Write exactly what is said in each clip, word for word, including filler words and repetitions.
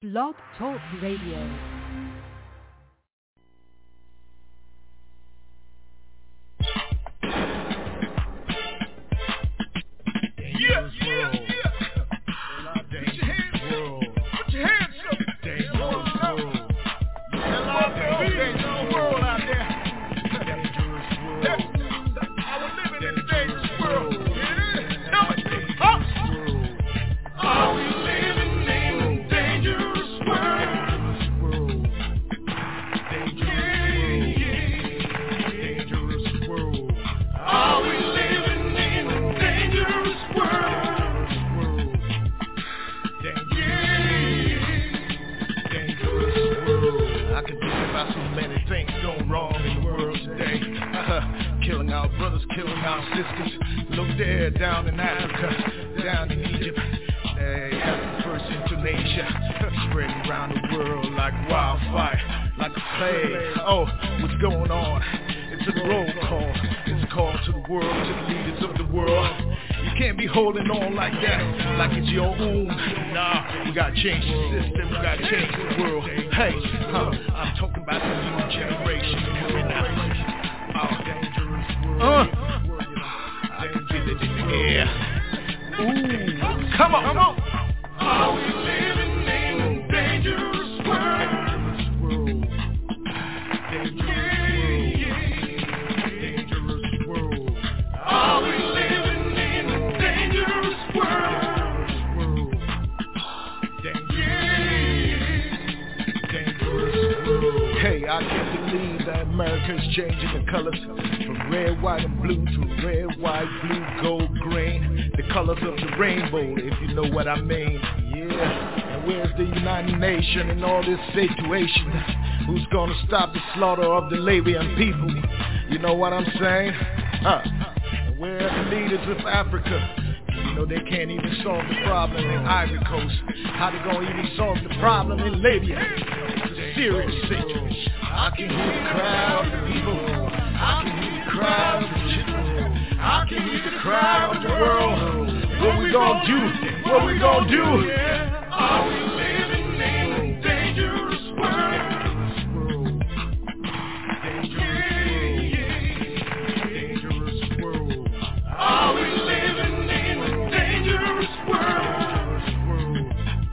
Blog Talk Radio. Yeah, yeah, yeah. Put your hands up. Put your hands up. Dangerous world. Dangerous world out there. Dangerous world. I was living in a dangerous world. Yeah. Tell me. Huh? Are we living in a dangerous world? Dangerous world. Dangerous world. Are we living in a dangerous world? I can think about so many things going wrong in the world today. Uh, killing our brothers, killing our sisters. Look there, down in Africa, down in Egypt. They have the first in Tunisia, spreading around the world like wildfire, like a plague. Oh, what's going on? It's a roll call. It's a call to the world, to the leaders of the world. You can't be holding on like that, like it's your own. Nah, we gotta change the system, we gotta change the world. Hey, huh, I'm talking about the new generation coming out. Oh, uh, I can feel it in the air. Ooh, come on, come on. Are we living in a dangerous world? Dangerous world. Are we living in a dangerous world? Dangerous world. Hey, I can't believe that America's changing the colors from red, white, and blue to red, white, blue, gold, green. The colors of the rainbow, if you know what I mean. Yeah. And where's the United Nations in all this situation? Who's gonna stop the slaughter of the Libyan people? You know what I'm saying? Huh. And where are the leaders of Africa? You know they can't even solve the problem in Ivory Coast. How they gonna even solve the problem in Libya? It's a serious situation. I can hear the crowd of people. I can hear the crowd of the children. I can hear the crowd of the world. What we gonna do? What we gonna do? Are we living in a dangerous world? Dangerous world. Are we living in a dangerous world?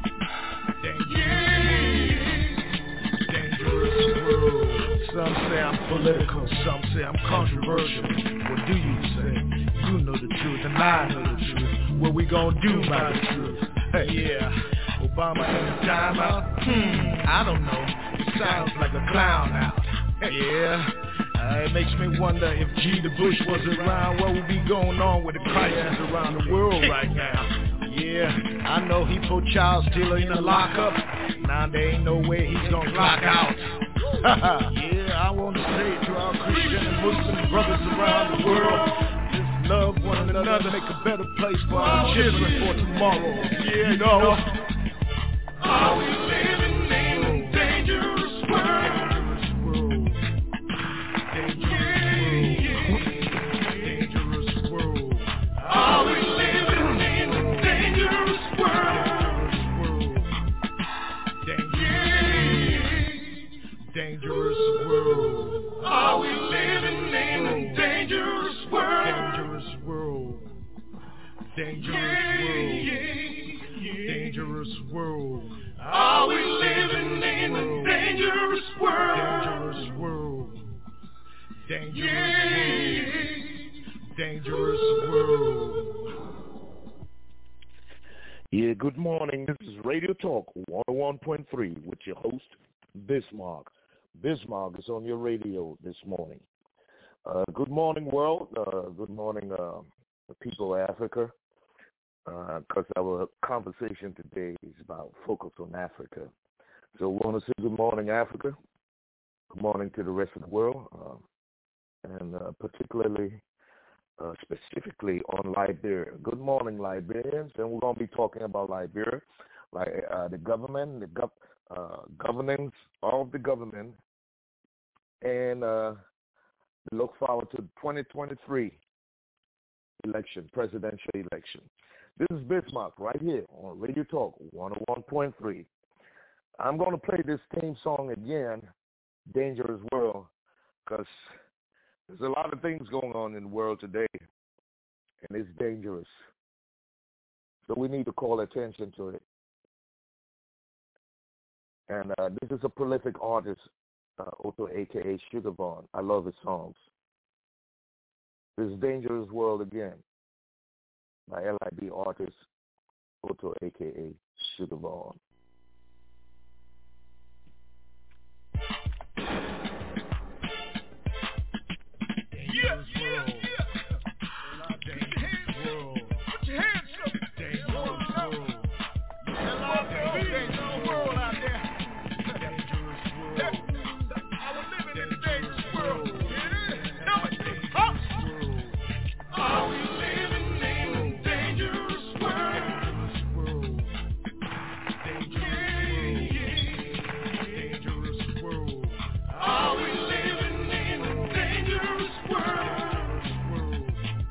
Dangerous world. Some say I'm political, some say I'm controversial. What do you say? You know the truth and I know the truth. What we gonna do about the truth? Hey, yeah. Obama in the timeout? Hmm, I don't know. It sounds like a clown out. Yeah. Uh, it makes me wonder if G. the Bush was around, what would be going on with the crisis around the world right now? Yeah, I know he put child stealer in a lockup. Now there ain't no way he's gonna clock out. Yeah, I want to say to our Christian and Muslim brothers around the world, just love one another, make a better place for our children for tomorrow. Yeah, you know. Are we living in a dangerous world? Dangerous world. Are we living in a dangerous world? Dangerous world. Are we living in a dangerous world? Dangerous world. Dangerous world. Dangerous world. Are we living in a dangerous world? Dangerous world. Dangerous world. Dangerous world. Yeah, good morning. This is Radio Talk one oh one point three with your host, Bismarck. Bismarck is on your radio this morning. Uh, good morning, world. Uh, good morning, uh, the people of Africa. Because uh, our conversation today is about focus on Africa. So we want to say good morning, Africa. Good morning to the rest of the world, uh, and uh, particularly, uh, specifically on Liberia. Good morning, Liberians, and we're going to be talking about Liberia, like uh, the government, the gov- uh, governance of the government, and uh, look forward to twenty twenty-three election, presidential election. This is Bismarck right here on Radio Talk one oh one point three. I'm going to play this theme song again, Dangerous World, because there's a lot of things going on in the world today, and it's dangerous. So we need to call attention to it. And uh, this is a prolific artist, uh, Otto, a k a. Sugar Vaughn. I love his songs. This is Dangerous World again by L I B artist, Otto, a k a. Sugar Vaughn. Yeah, yeah, yeah. Dangerous world. Put your hands up. Dangerous world. Dangerous world out there. Dangerous world. I was living in a dangerous world. Yeah. Tell me. Huh? Are we living in a dangerous world? Dangerous world. Are we living in a dangerous world?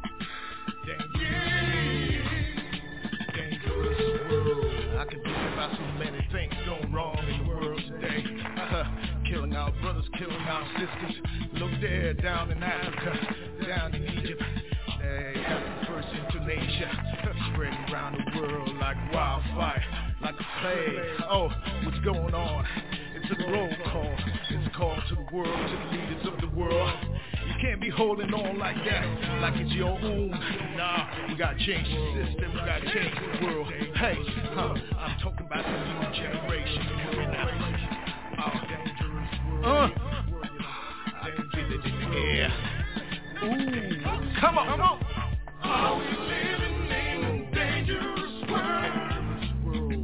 I can think about so many things going wrong in the world today. Uh, killing our brothers, killing our sisters. Look there, down in Africa, down in Egypt. They have first in Tunisia, spreading around the world like wildfire, like a plague. Oh, what's going on? It's a roll call. It's a call to the world, to the leaders of the world. You can't be holding on like that, like it's your own. Nah, we gotta change the system, we gotta change the world. Hey, huh, I'm talking about the new generation coming out. Oh, uh, I can feel it in the air. Ooh, come on, come on. Are we living in a dangerous world?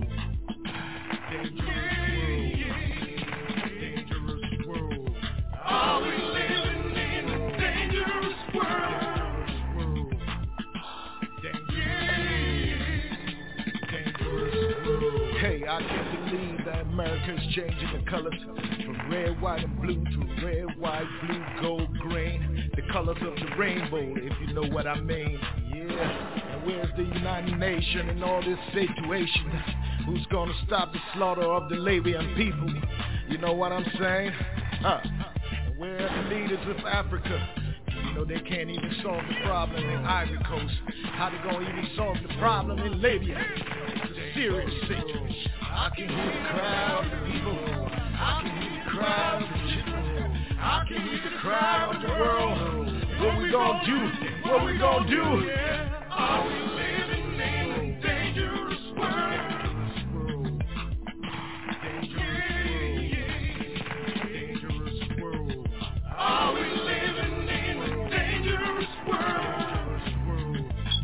Dangerous world. Are we living in a dangerous world? Dangerous world. Hey, I can't believe that America's changing the colors from red, white, and blue to red, white, blue, gold, green. The colors of the rainbow, if you know what I mean. Yeah, and where's the United Nations in all this situation? Who's gonna stop the slaughter of the Libyan people? You know what I'm saying? Huh? And where are the leaders of Africa? You know they can't even solve the problem in Ivory Coast. How they gonna even solve the problem in Libya? It's a serious situation. I can hear the crowd of people. I can hear the crowd of children. I can hear the crowd of the world. What we gonna do? What we gonna do? Are we living in a dangerous world? Dangerous world. Are we living in a dangerous world?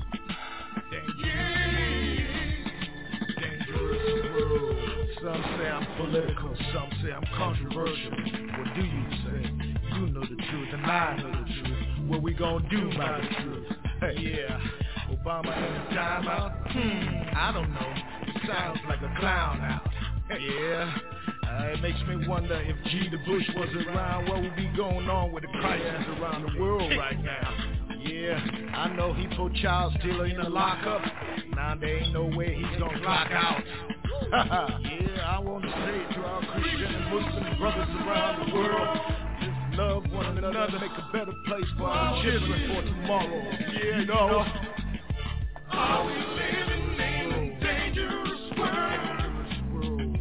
Dangerous world. Some say I'm political, some say I'm controversial. What do you say? You know the truth and I know the truth. What we gonna do about the truth? Hey, yeah, Obama in a timeout? Hmm, I don't know. It sounds like a clown out. Yeah, uh, it makes me wonder if G. the Bush was around, what would be going on with the crisis around the world right now? Yeah, I know he put child stealer in the lockup. Now there ain't no way he's gonna clock out. Yeah, I want to say to our Christian and Muslim brothers around the world, just love one another, make a better place for our children for tomorrow. Yeah, you know. Are we living in a dangerous world?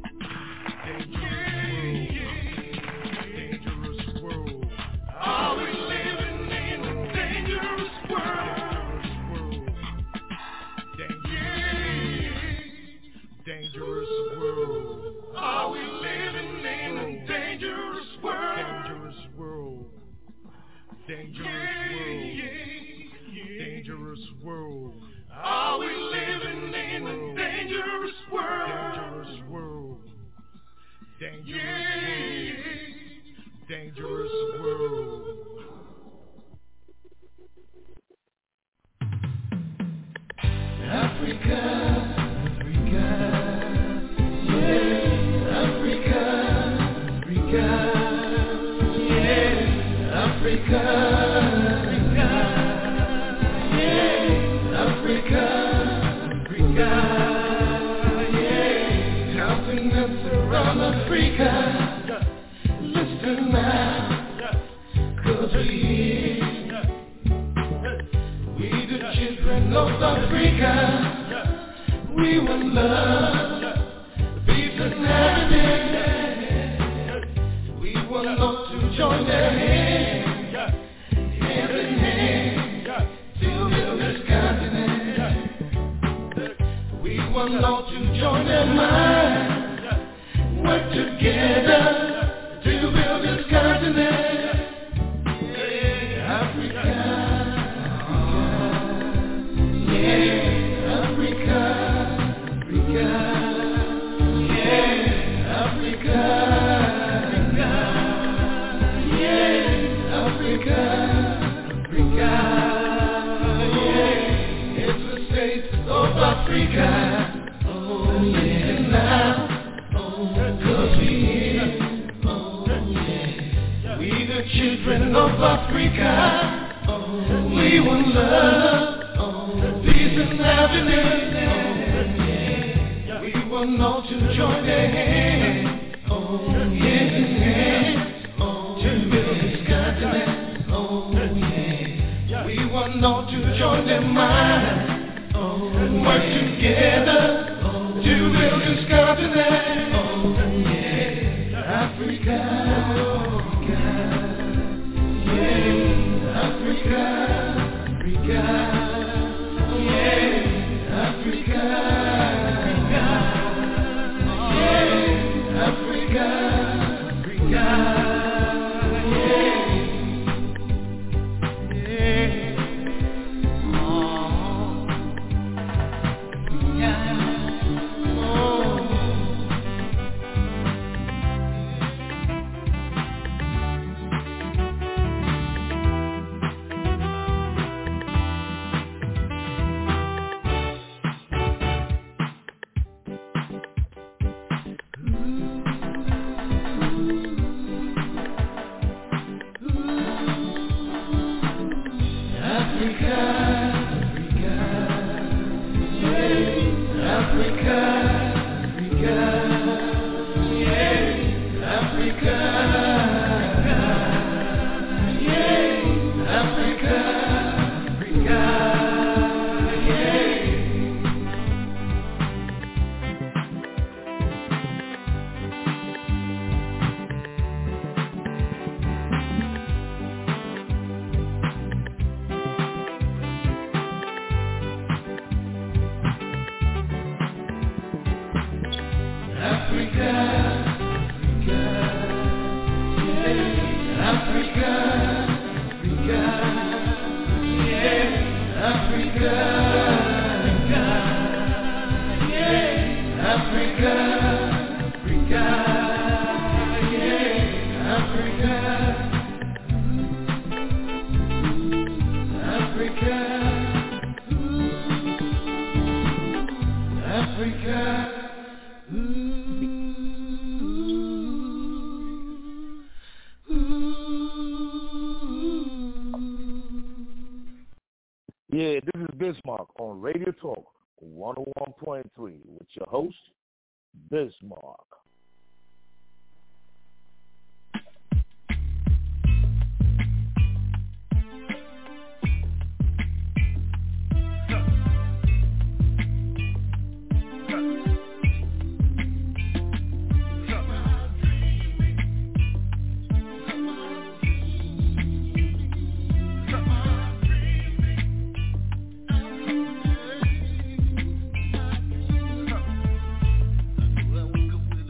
Dangerous world. Are we living in a dangerous world? Dangerous world. Are we living in a dangerous world? Dangerous world. Dangerous world. Dangerous world. Are we living in a dangerous world? Dangerous world. Dangerous world. Dangerous world. Africa, Africa, yeah, Africa, Africa, yeah, Africa, Africa, yeah, Africa, Africa, yeah, helping us around Africa. Listen now, 'cause we here. We the children of Africa. We will love, peace and happiness. We want all to join their hands, hand in hand, to build this continent. We want all to join their minds, work together to build this continent. Africa, yeah, Africa, Africa, yeah, Africa, yeah, Africa, Africa, yeah, it's the state of Africa. Oh yeah, now, oh, 'cause we here, oh yeah, we the children of Africa. Oh, we want love, oh, peace and happiness. We want all to join their hands, oh, hand in hand, oh, to build this continent, oh, yeah. We want all to join their minds, oh, and work together, oh, to build this continent, oh, yeah. Africa, yeah, Africa, Africa, yeah, Africa. Africa, Africa, yeah, yeah, oh, yeah, oh. Yeah, this is Bismarck on Radio Talk one oh one point three with your host, Bismarck. Well,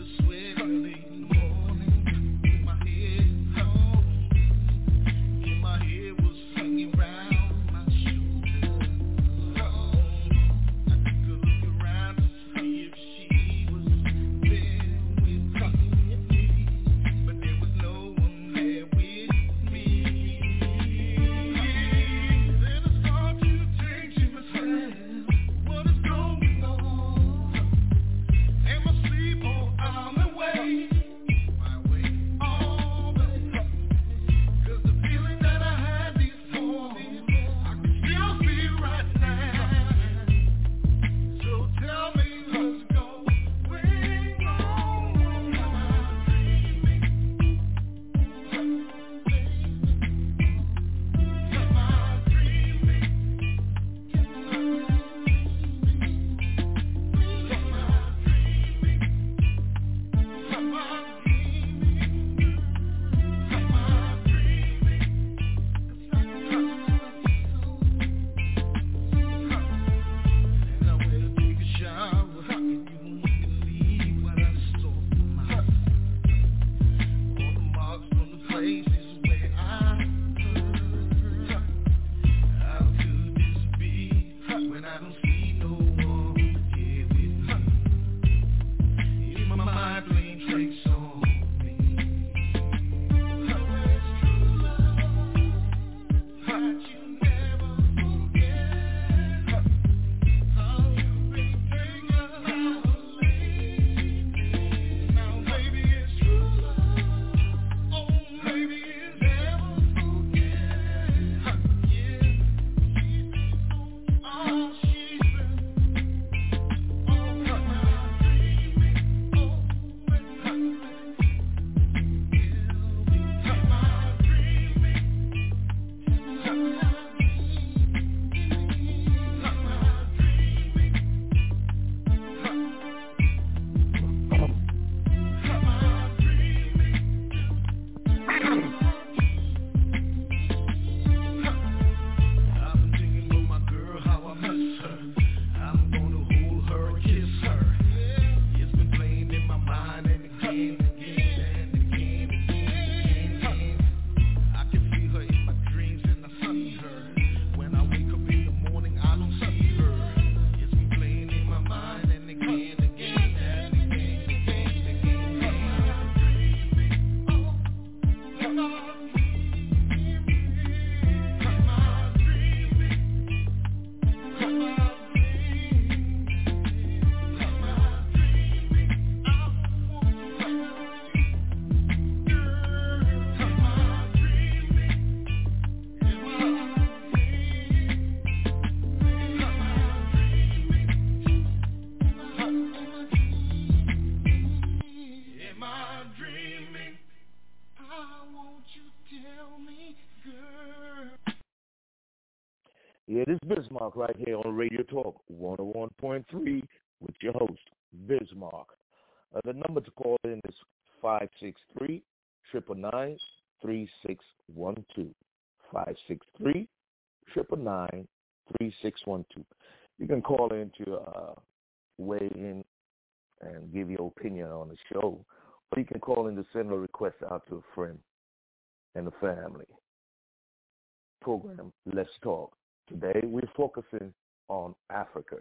Yeah, this is Bismarck right here on Radio Talk one oh one point three with your host, Bismarck. Uh, the number to call in is five six three, nine nine nine, three six one two. five six three, nine nine nine, three six one two. You can call in to uh, weigh in and give your opinion on the show, or you can call in to send a request out to a friend and a family. Program, Let's Talk. Today, we're focusing on Africa.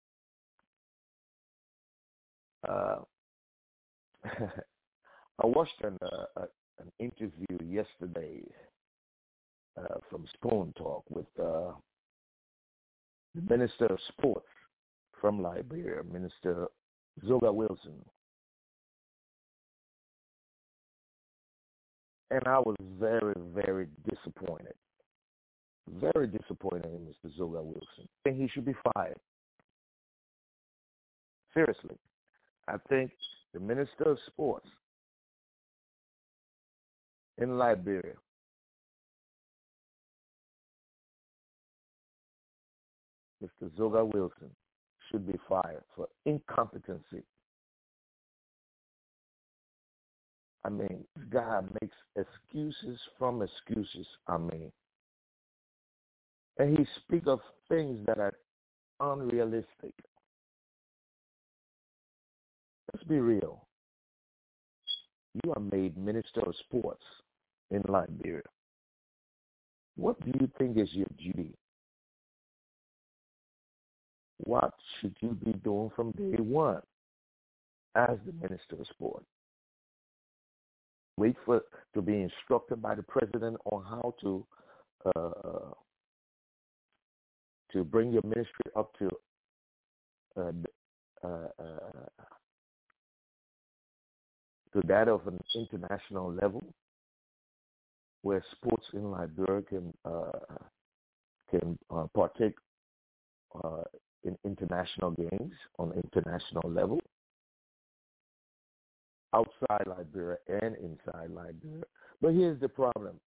Uh, I watched an, uh, an interview yesterday uh, from Spoon Talk with uh, the Minister of Sports from Liberia, Minister Zoga Wilson. And I was very, very disappointed. Very disappointed in Mister Zoga Wilson. I think he should be fired. Seriously. I think the Minister of Sports in Liberia Mister Zoga Wilson should be fired for incompetency. I mean, this guy makes excuses from excuses, I mean. And he speaks of things that are unrealistic. Let's be real. You are made Minister of Sports in Liberia. What do you think is your duty? What should you be doing from day one as the Minister of Sport? Wait for to be instructed by the president on how to uh, to bring your ministry up to uh, uh, uh, to that of an international level, where sports in Liberia can uh, can uh, partake uh, in international games on international level, outside Liberia and inside Liberia. But here's the problem.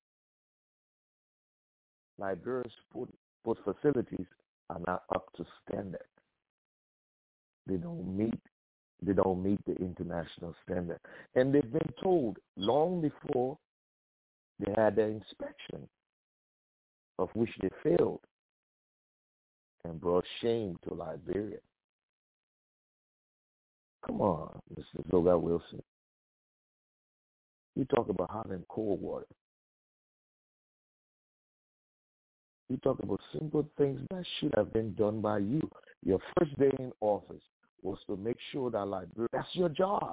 Liberia's sport, sport facilities are not up to standard. They don't meet they don't meet the international standard. And they've been told long before they had their inspection, of which they failed and brought shame to Liberia. Come on, Mister Zoga Wilson. You talk about hot and cold water. You talk about simple things that should have been done by you. Your first day in office was to make sure that Liberia, that's your job.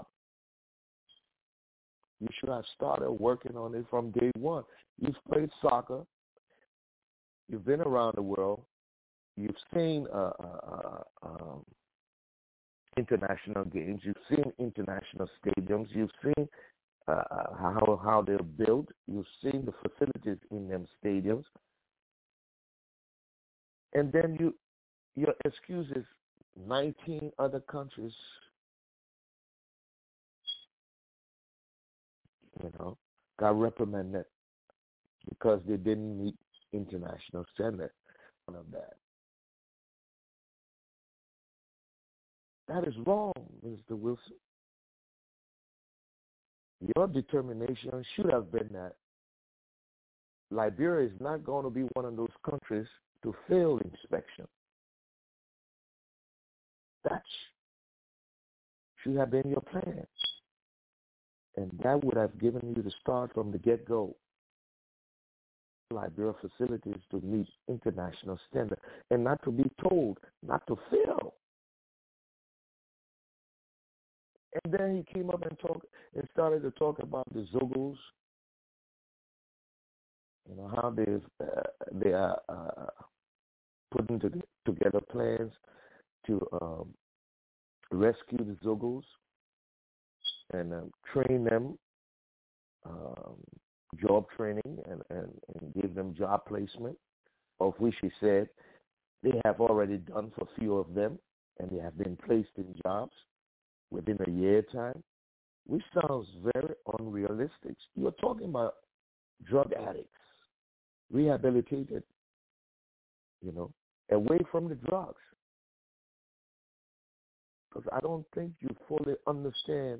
You should have started working on it from day one. You've played soccer. You've been around the world. You've seen uh, uh, um, international games. You've seen international stadiums. You've seen uh, how how they're built. You've seen the facilities in them stadiums. And then you, your excuse is nineteen other countries, you know, got reprimanded because they didn't meet international standards. None of that. That is wrong, Mister Wilson. Your determination should have been that Liberia is not going to be one of those countries to fail inspection. That should have been your plan. And that would have given you the start from the get-go. Liberia facilities to meet international standards and not to be told not to fail. And then he came up and talked and started to talk about the Zogos, you know, how they've, uh, they are uh, putting to, together plans to um, rescue the Zogos and um, train them, um, job training, and, and, and give them job placement, of which he said they have already done for a few of them, and they have been placed in jobs within a year time, which sounds very unrealistic. You're talking about drug addicts, rehabilitated you know, away from the drugs. Because I don't think you fully understand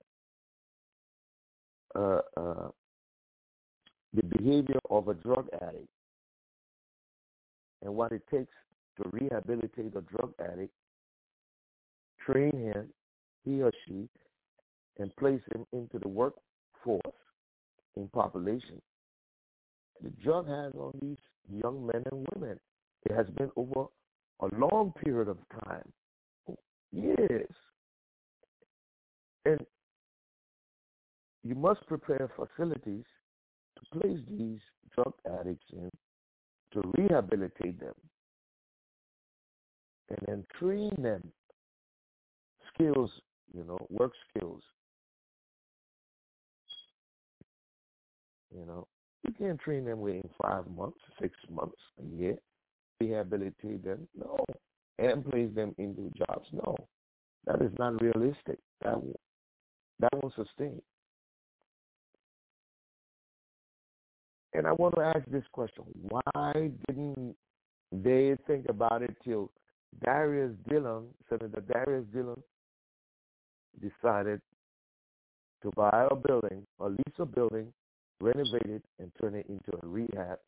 uh, uh, the behavior of a drug addict and what it takes to rehabilitate a drug addict, train him, he or she, and place him into the workforce in population. The drug has on these young men and women. It has been over a long period of time, years. And you must prepare facilities to place these drug addicts in, to rehabilitate them, and then train them skills, you know, work skills. You know, you can't train them within five months, six months, a year, rehabilitate them, no, and place them into jobs, no. That is not realistic. That won't, that won't sustain. And I want to ask this question: why didn't they think about it till Darius Dillon, Senator Darius Dillon, decided to buy a building, or lease a building, renovate it, and turn it into a rehab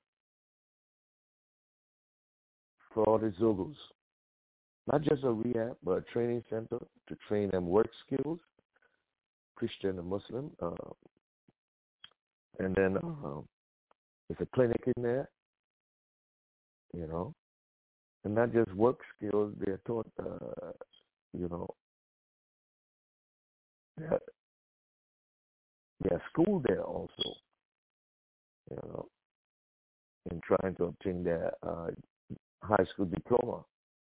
for all the Zogos? Not just a rehab, but a training center to train them work skills, Christian and Muslim, uh, and then uh, there's a clinic in there, you know, and not just work skills. They're taught, uh, you know, they're, they're schooled there also, you know, in trying to obtain their uh, high school diploma.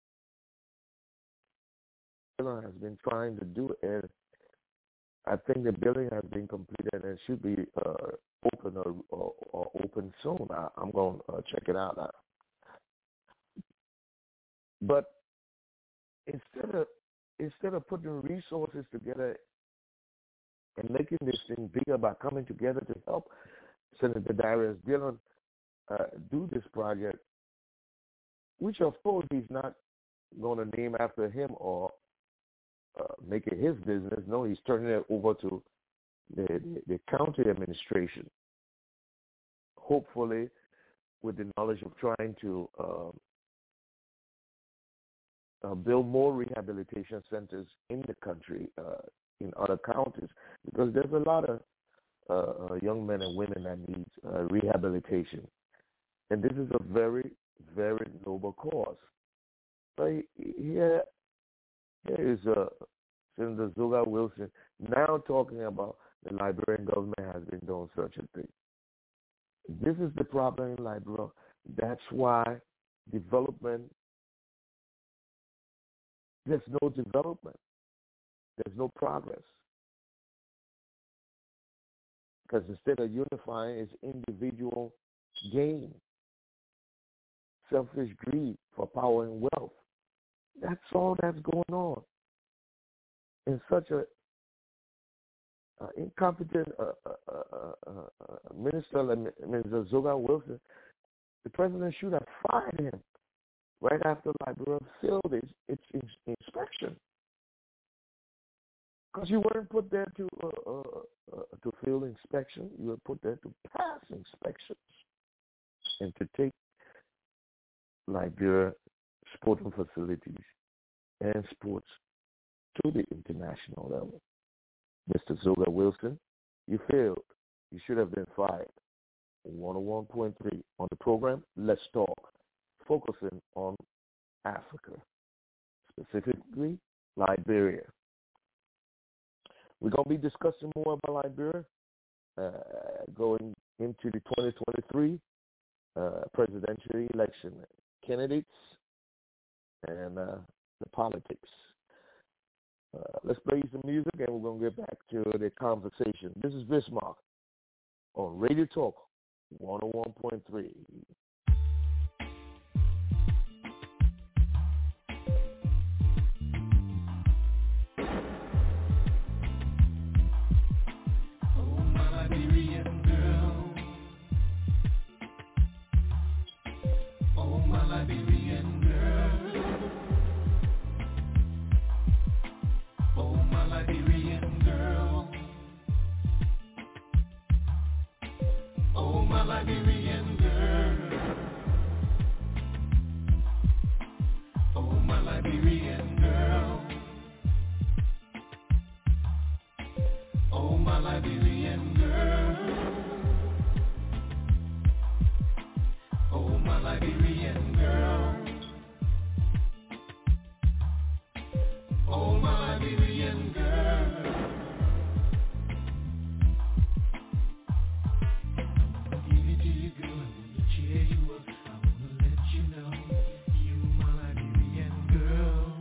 Has been trying to do it, and I think the building has been completed and should be uh, open or, or, or open soon. I, I'm going to uh, check it out. Uh, but instead of instead of putting resources together and making this thing bigger by coming together to help Senator Darius Dillon uh, do this project, which of course he's not going to name after him or Uh, make it his business. No, he's turning it over to the, the, the county administration, hopefully with the knowledge of trying to uh, uh, build more rehabilitation centers in the country, uh, in other counties, because there's a lot of uh, young men and women that need uh, rehabilitation. And this is a very, very noble cause. So here, here is uh, Senator Zoga Wilson now talking about the Liberian government has been doing such a thing. This is the problem in Liberia. That's why development, there's no development. There's no progress. Because instead of unifying, it's individual gain, selfish greed for power and wealth. That's all that's going on. In such a uh, incompetent uh, uh, uh, uh, uh, minister like Mister Zoga Wilson, the president should have fired him right after Liberia failed its, its, its inspection. Because you weren't put there to uh, uh, uh, to fail inspection, you were put there to pass inspections and to take Liberia sporting facilities and sports to the international level. Mister Zoga Wilson, you failed. You should have been fired. one oh one point three on the program, Let's Talk, focusing on Africa, specifically Liberia. We're going to be discussing more about Liberia uh, going into the twenty twenty-three uh, presidential election, candidates, and uh, the politics. Uh, let's play some music, and we're going to get back to the conversation. This is Bismarck on Radio Talk one oh one point three. Oh, my Liberian girl. Oh, my Liberian Liberian girl. Oh, my Liberian girl. Oh, my Liberian girl. Oh, my Liberian girl. Oh, my Liberian girl. Give it to you, girl. I wanna cheer you up. I wanna let you know you my Liberian girl.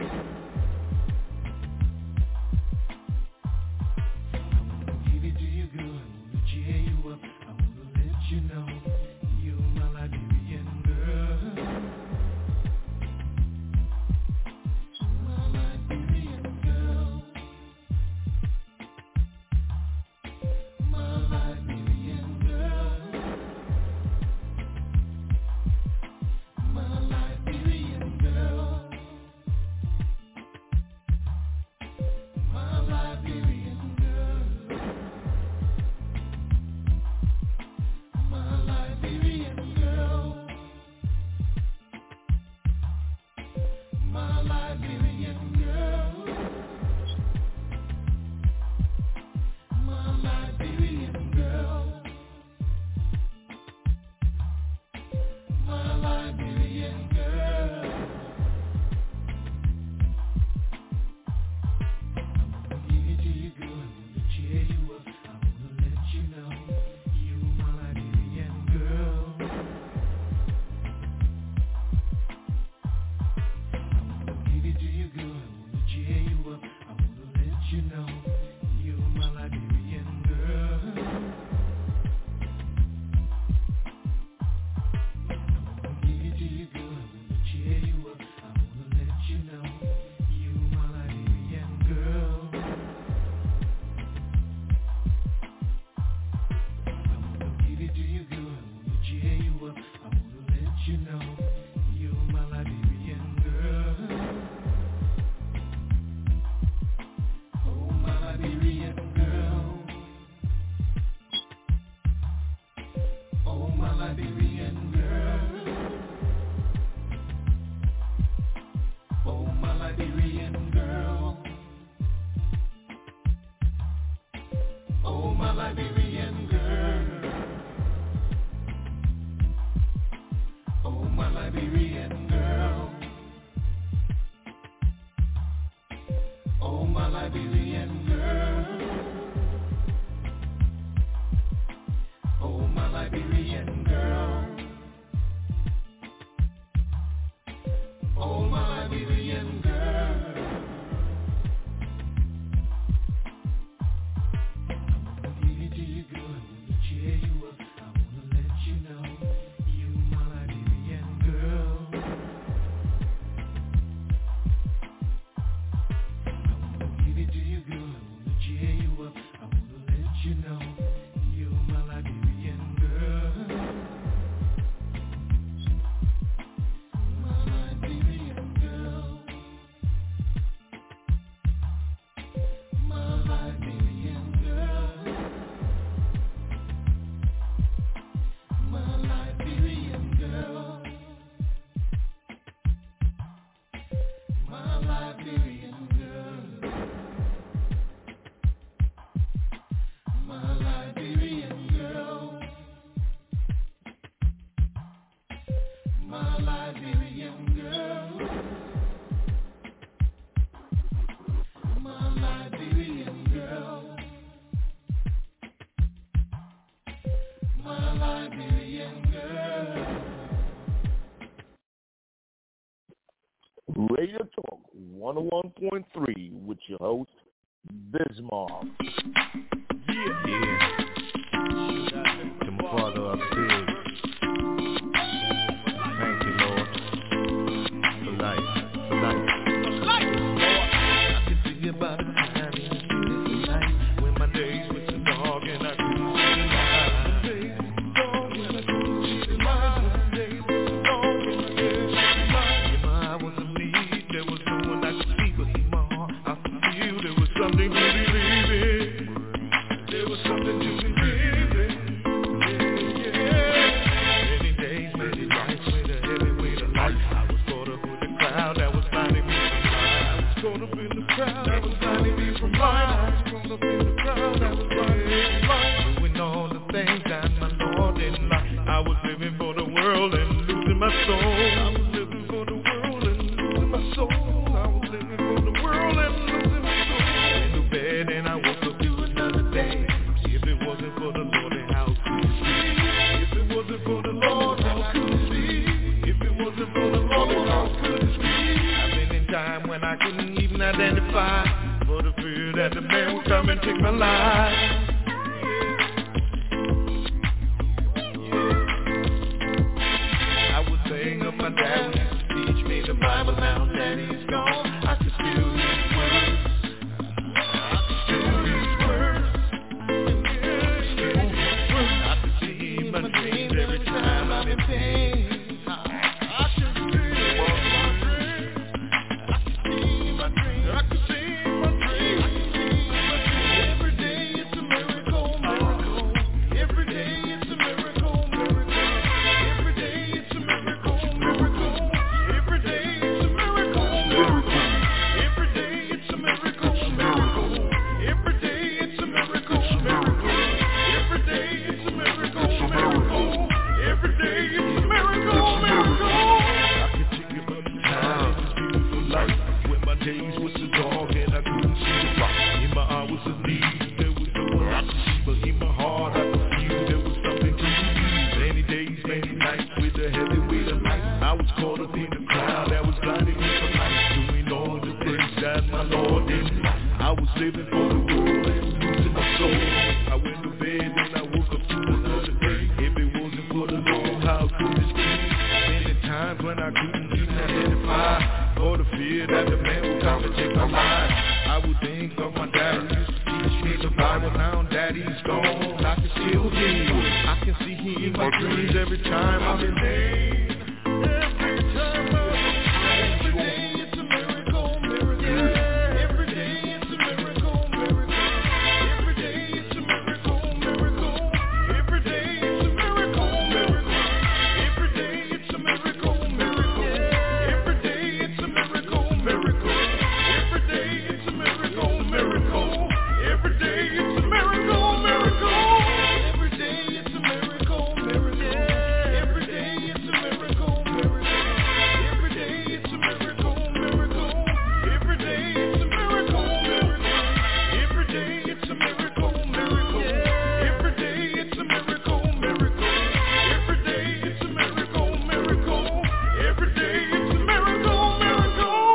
I wanna give it to you, girl. I wanna cheer you up. I wanna let you know you my Liberian girl. My Liberian girl. My Liberian girl. My Liberian girl. My Liberian girl. My Liberian girl. My Liberian girl. My Liberian girl. My Liberian girl. Give it to you, girl. I wanna cheer you up. I wanna let you know you my Liberian girl. I wanna give it to you, girl. I wanna cheer you up. I wanna let you know you my Liberian girl. Give it to you, girl. I wanna cheer you up. I wanna let you know you my Liberian girl. I wanna give it to you, girl. I wanna cheer you up. I wanna let you know you my Liberian girl. Oh, my Liberian girl. Oh, my Liberian girl. Oh, my Liberian girl. Oh, my Liberian girl. Oh, my Liberian girl. Oh, my Liberian girl. Oh, my Liberian girl. Oh, my Liberian girl. Give it to you, girl. I wanna cheer you up. I wanna let you know you my Liberian girl. I wanna give it to you, girl. I wanna cheer you up. I wanna let you know you my Liberian girl. My Liberian girl. My Liberian girl. My Liberian girl. My Liberian girl. My Liberian girl. My Liberian girl. My Liberian girl. My Liberian girl. Radio Talk one oh one point three with your host, Bismarck. Yeah, yeah. To my father upstairs. Thank you, Lord. For life, for life. I can think about a time in a beautiful night when my days were too dark and I couldn't see the light. Days were too dark and I couldn't see the light. Days were too dark and I couldn't see the light. In my hours of need, there was no one I could see but in my heart. I could feel there was something to believe in. take my life. I would think of my dad who used to teach me the Bible. Now that he's gone, I can still hear his words. I can still hear his words. I can see my dreams every time I'm in pain. I can see my dreams. I can see my dreams. I can see my dreams. Every day it's a miracle, miracle. Every day it's a miracle, miracle. Every day it's a miracle, miracle. Every day it's a miracle, miracle. Every day it's a miracle, miracle. Every day it's a miracle, miracle. Every day it's a miracle, miracle. Every day it's a miracle, miracle. I can take it back in time, this beautiful life. When my days was so dark and I couldn't see the light. In my hours of need, there was no one I could see. But in my heart, I could feel there was something to believe. Many days, many nights, with the heavy weight of life. I was caught up in the crowd that was blinding me from life. Doing all the things that my Lord didn't like. I was living for the world and losing my soul. I went to bed and I woke up to another day. If it wasn't for the Lord, how could this be? Many times when I couldn't even identify, for the fear that the man would come and take my life. I would think of my dad who used to teach me the Bible. Now that he's gone, I can still hear him. I can see him in my dreams every time I'm in pain. Every time I'm in pain. Every day it's a miracle, miracle. Every day it's a miracle, miracle. Every day it's a miracle, miracle. Every day it's a miracle, miracle. Every day it's a miracle, miracle. Every day it's a miracle, miracle. Every day it's a miracle, miracle. Every day it's a miracle, miracle. Every day it's a miracle, miracle. Every day it's a miracle, miracle. Every day it's a miracle, miracle. Every day it's a miracle, miracle. Every day it's a miracle, miracle. Every day it's a miracle, miracle. Every day it's a miracle, miracle. Every day it's a miracle, miracle.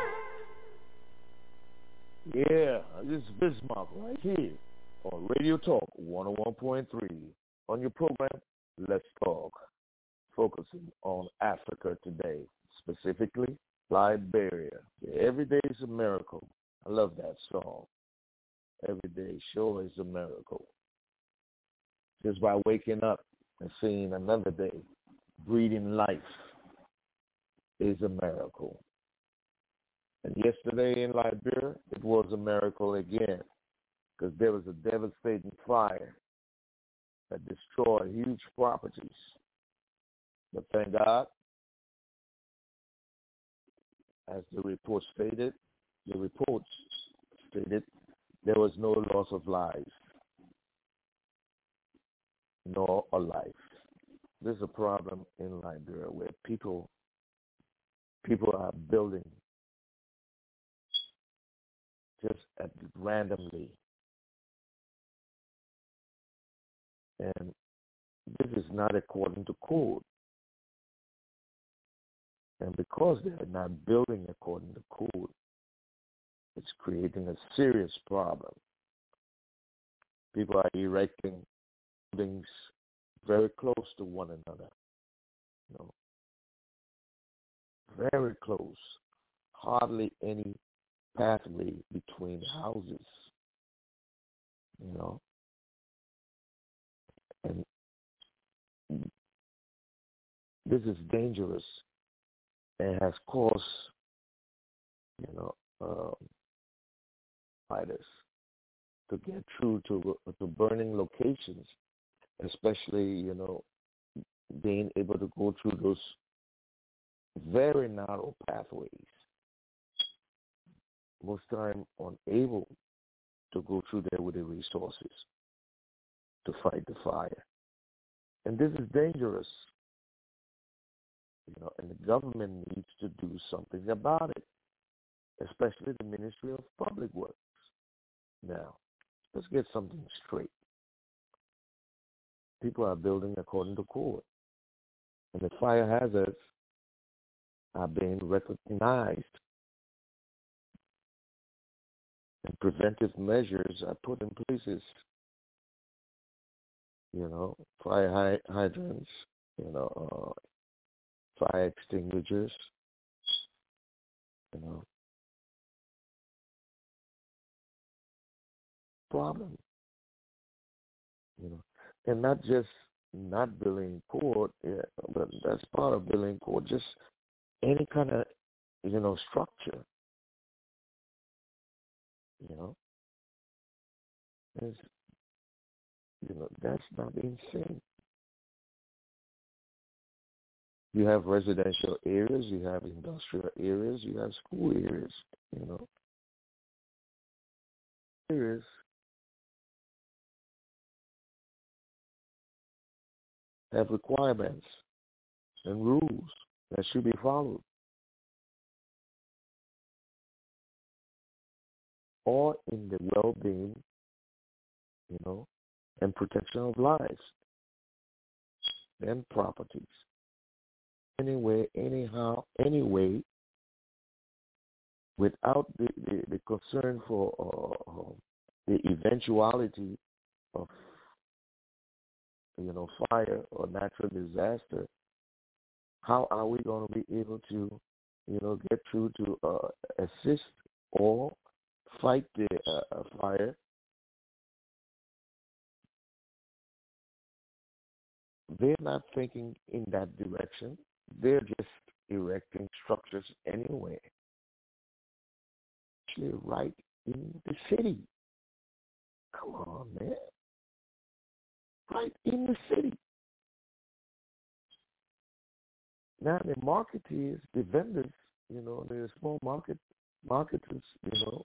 Yeah, this is Bismarck right here on Radio Talk one oh one point three. On your program, Let's Talk, focusing on Africa today, specifically Liberia. Yeah, every day is a miracle. I love that song. Every day sure is a miracle. Just by waking up and seeing another day, breathing life is a miracle. And yesterday in Liberia, it was a miracle again, because there was a devastating fire that destroyed huge properties. But thank God, as the report stated, the reports stated there was no loss of lives, nor a life. There's a problem in Liberia where people people are building just at randomly. And this is not according to code. And because they are not building according to code, it's creating a serious problem. People are erecting buildings very close to one another. You know, very close. Hardly any pathway between houses. You know. And this is dangerous and has caused, you know, um, fighters to get through to to burning locations, especially, you know, being able to go through those very narrow pathways. Most time unable to go through there with the resources to fight the fire. And this is dangerous. You know, and the government needs to do something about it, especially the Ministry of Public Works. Now, let's get something straight. People are building according to code, and the fire hazards are being recognized and preventive measures are put in places. You know, fire hy- hydrants, you know, uh, fire extinguishers, you know. Problem, you know, and not just not building port, yeah, but that's part of building port. Just any kind of, you know, structure, you know, is, you know, that's not insane. You have residential areas, you have industrial areas, you have school areas, you know, areas have requirements and rules that should be followed, or in the well-being, you know, and protection of lives and properties. Anyway, anyhow, anyway, without the, the, the concern for uh, the eventuality of, you know, fire or natural disaster, how are we going to be able to, you know, get through to uh, assist or fight the uh, fire? They're not thinking in that direction. They're just erecting structures anyway. Actually, right in the city. Come on, man. Right in the city. Now the marketeers, the vendors, you know, the small market marketers, you know,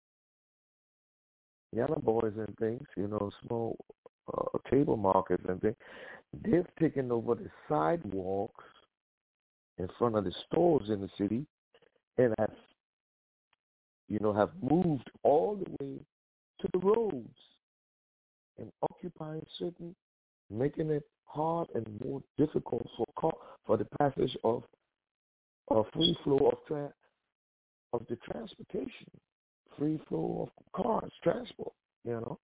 yellow boys and things, you know, small uh, table markets and things, they've taken over the sidewalks in front of the stores in the city and have, you know, have moved all the way to the roads and occupying certain, making it hard and more difficult for car, for the passage of a free flow of tra- of the transportation, free flow of cars, transport, you know,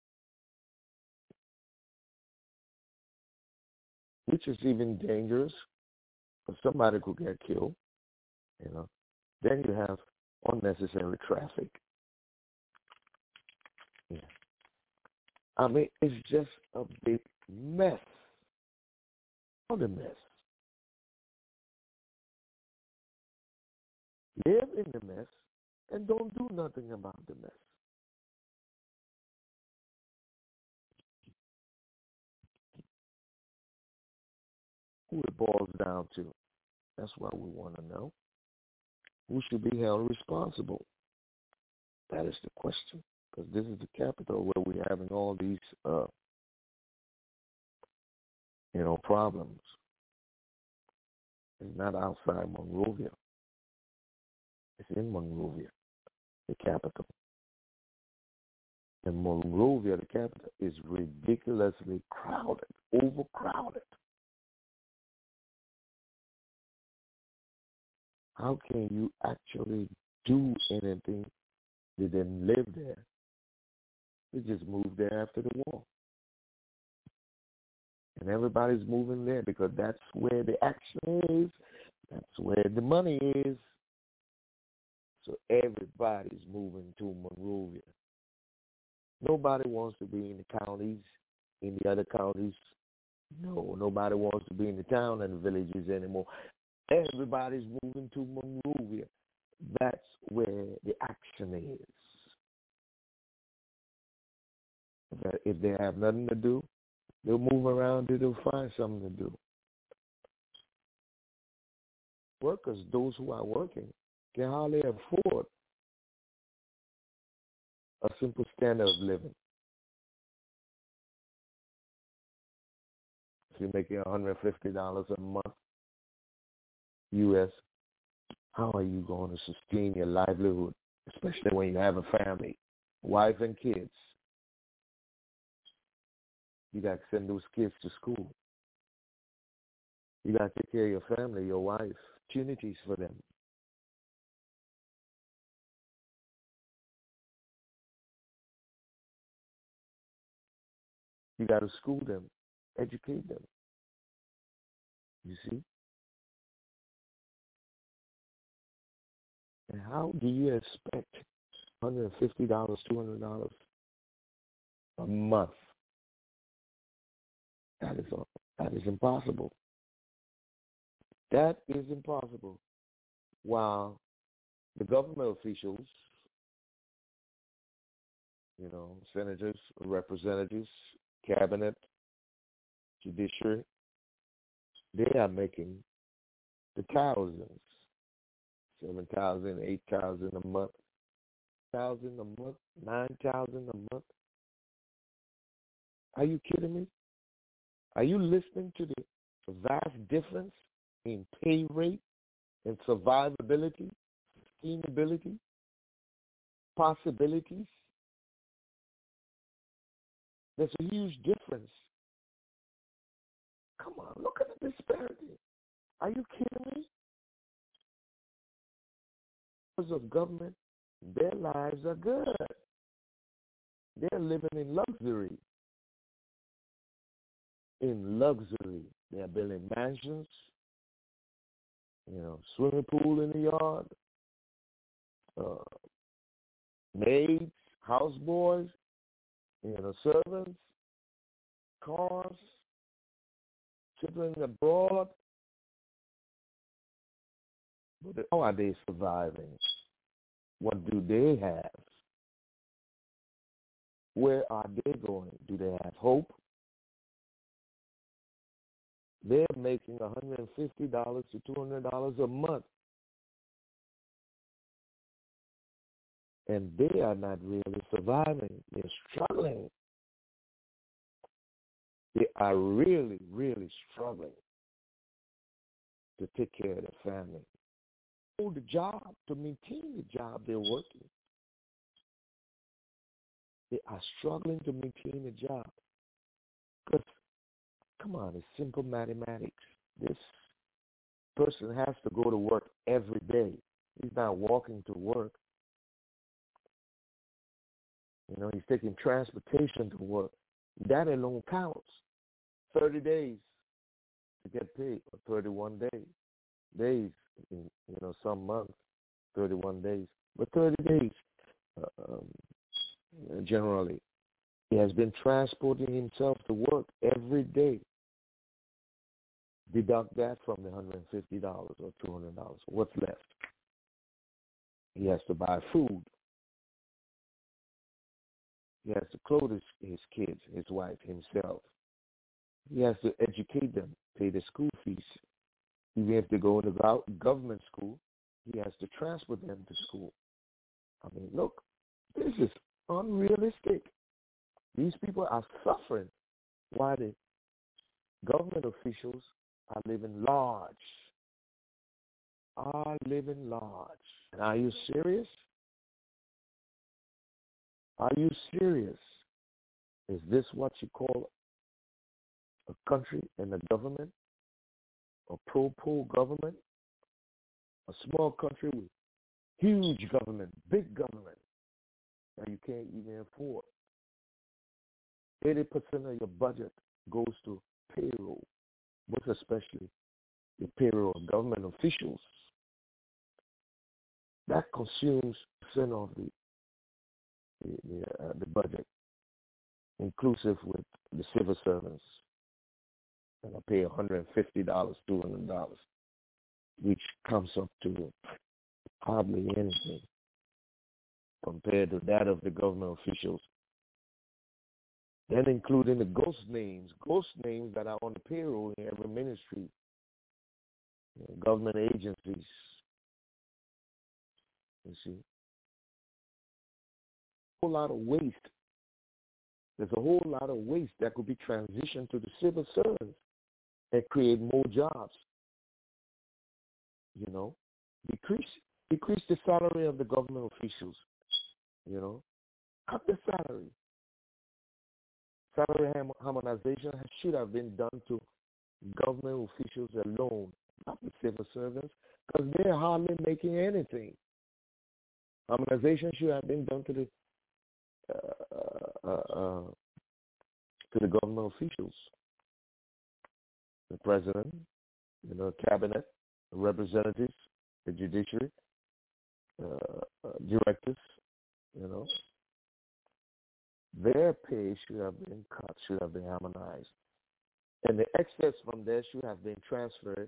which is even dangerous because somebody could get killed, you know. Then you have unnecessary traffic. Yeah. I mean, it's just a big mess. What a mess. Live in the mess and don't do nothing about the mess. Who it boils down to. That's what we want to know. Who should be held responsible? That is the question. Because this is the capital where we're having all these, uh, you know, problems. It's not outside Monrovia. It's in Monrovia, the capital. And Monrovia, the capital, is ridiculously crowded, overcrowded. How can you actually do anything? They didn't live there. They just moved there after the war. And everybody's moving there because that's where the action is. That's where the money is. So everybody's moving to Monrovia. Nobody wants to be in the counties, in the other counties. No, nobody wants to be in the town and the villages anymore. Everybody's moving to Monrovia. That's where the action is. If they have nothing to do, they'll move around and they'll find something to do. Workers, those who are working, can hardly afford a simple standard of living. If you're making one hundred fifty dollars a month, U S, how are you going to sustain your livelihood, especially when you have a family, wife and kids? You got to send those kids to school. You got to take care of your family, your wife, opportunities for them. You got to school them, educate them. You see? And how do you expect one hundred fifty dollars, two hundred dollars a month? That is that is impossible. That is impossible. While the government officials, you know, senators, representatives, cabinet, judiciary, they are making the thousands, seven thousand, eight thousand a month, thousand a month, nine thousand a month. Are you kidding me? Are you listening to the vast difference in pay rate and survivability, sustainability, possibilities? There's a huge difference. Come on, look at the disparity. Are you kidding me? Because of government, their lives are good. They're living in luxury. In luxury. They're building mansions, you know, swimming pool in the yard, uh, maids, houseboys, you know, servants, cars, children abroad. But how are they surviving? What do they have? Where are they going? Do they have hope? They're making one hundred fifty dollars to two hundred dollars a month. And they are not really surviving. They're struggling. They are really, really struggling to take care of their family. Hold the job, to maintain the job they're working. They are struggling to maintain the job. Because, come on, it's simple mathematics. This person has to go to work every day. He's not walking to work. You know, he's taking transportation to work. That alone counts. thirty days to get paid, or thirty-one days. Days, in, you know, some months, thirty-one days. But thirty days, uh, um, generally. He has been transporting himself to work every day. Deduct that from the one hundred fifty dollars or two hundred dollars. What's left? He has to buy food. He has to clothe his, his kids, his wife, himself. He has to educate them, pay the school fees. Even if they go to government school, he has to transport them to school. I mean, look, this is unrealistic. These people are suffering while the government officials are living large. Are living large. And are you serious? Are you serious? Is this what you call a country and a government? A pro-poor government? A small country with huge government, big government that you can't even afford. eighty percent of your budget goes to payroll, most especially the payroll of government officials. That consumes percent of the the, the, uh, the budget, inclusive with the civil servants. And I pay one hundred fifty dollars, two hundred dollars, which comes up to hardly anything compared to that of the government officials. Then including the ghost names, ghost names that are on the payroll in every ministry, you know, government agencies. You see, a whole lot of waste. There's a whole lot of waste that could be transitioned to the civil servants and create more jobs. You know, decrease decrease the salary of the government officials. You know, cut the salary. Salary harmonization should have been done to government officials alone, not the civil servants, because they're hardly making anything. Harmonization should have been done to the uh, uh, uh, to the government officials, the president, you know, cabinet, the representatives, the judiciary, uh, uh, directors, you know. Their pay should have been cut, should have been harmonized. And the excess from there should have been transferred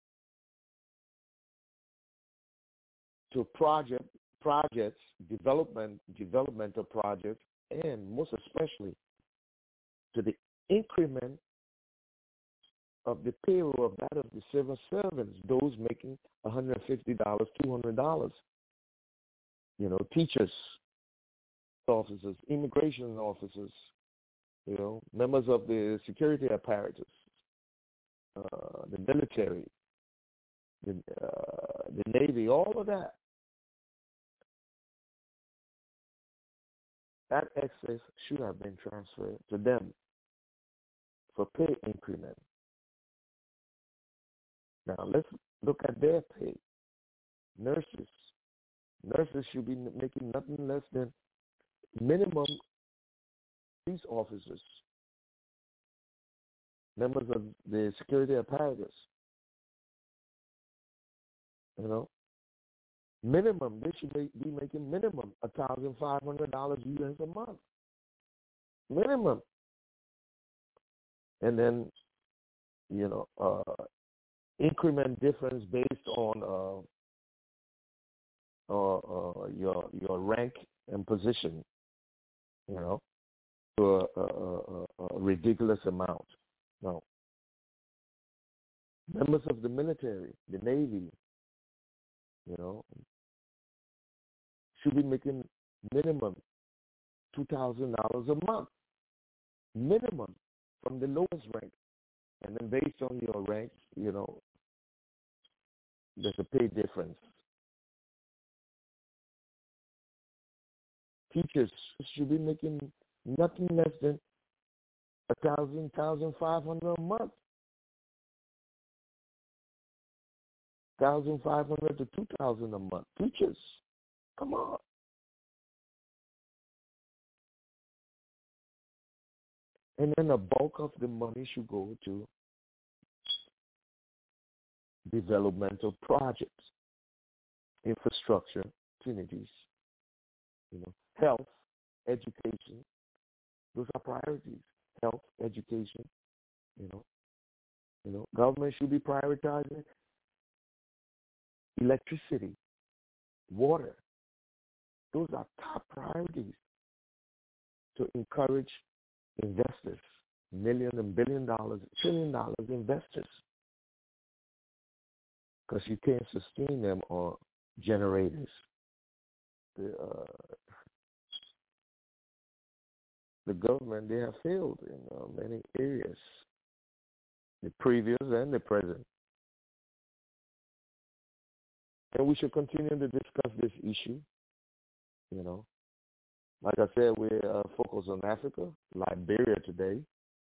to project projects, development, developmental projects, and most especially to the increment of the payroll of that of the civil servants, those making one hundred fifty dollars, two hundred dollars. You know, teachers, officers, immigration officers, you know, members of the security apparatus, uh, the military, the, uh, the Navy, all of that. That excess should have been transferred to them for pay increment. Now, let's look at their pay. Nurses. Nurses should be making nothing less than minimum police officers, members of the security apparatus. You know, minimum, they should be making minimum one thousand five hundred dollars U S a month. Minimum. And then, you know, uh, increment difference based on uh, uh, uh, your your rank and position, you know, to a, a, a, a ridiculous amount. No. Members of the military, the Navy, you know, should be making minimum two thousand dollars a month. Minimum from the lowest rank. And then based on your rank, you know, there's a pay difference. Teachers should be making nothing less than a thousand, thousand five hundred a month. Thousand five hundred to two thousand a month. Teachers, come on. And then a bulk of the money should go to developmental projects, infrastructure, opportunities, you know, health, education. Those are priorities. Health, education, you know. You know, government should be prioritizing electricity, water. Those are top priorities to encourage investors, million and billion dollars, trillion dollars investors, because you can't sustain them on generators. The, uh, the government, they have failed in uh, many areas, the previous and the present. And we should continue to discuss this issue, you know. Like I said, we're uh, focused on Africa, Liberia today,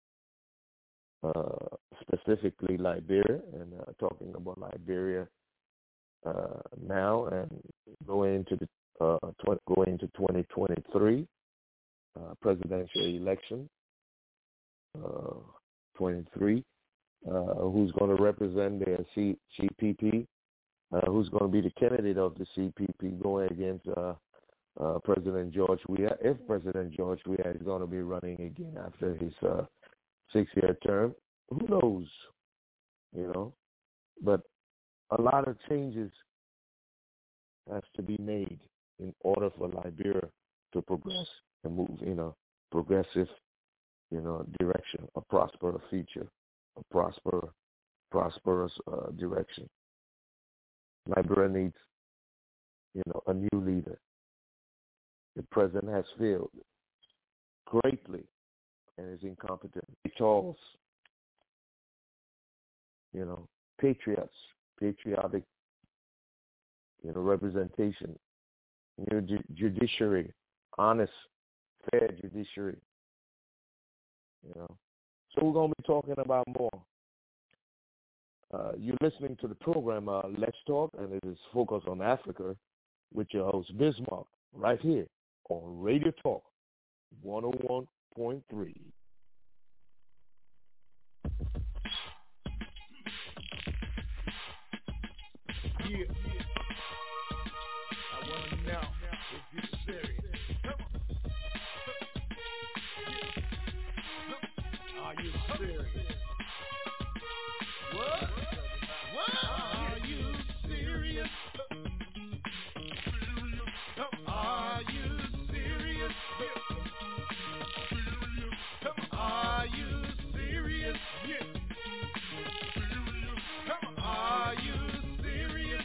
uh, specifically Liberia, and uh, talking about Liberia uh, now and going into the uh, tw- going into twenty twenty-three uh, presidential election, uh, twenty-three. Uh, who's going to represent their C- CPP? Uh, who's going to be the candidate of the C P P going against? Uh, Uh, President George Weah, if President George Weah is going to be running again after his uh, six-year term, who knows, you know? But a lot of changes has to be made in order for Liberia to progress and move in a progressive, you know, direction, a prosperous future, a prosper, prosperous uh, direction. Liberia needs, you know, a new leader. The president has failed greatly and is incompetent. Charles, you know, patriots, patriotic, you know, representation, you know, ju- judiciary, honest, fair judiciary, you know. So we're going to be talking about more. Uh, you're listening to the program, uh, Let's Talk, and it is focused on Africa with your host, Bismarck, right here on Radio Talk one oh one point three. Are you serious? What? What? Are you serious? Are you serious? Are you serious? Come on, are you serious?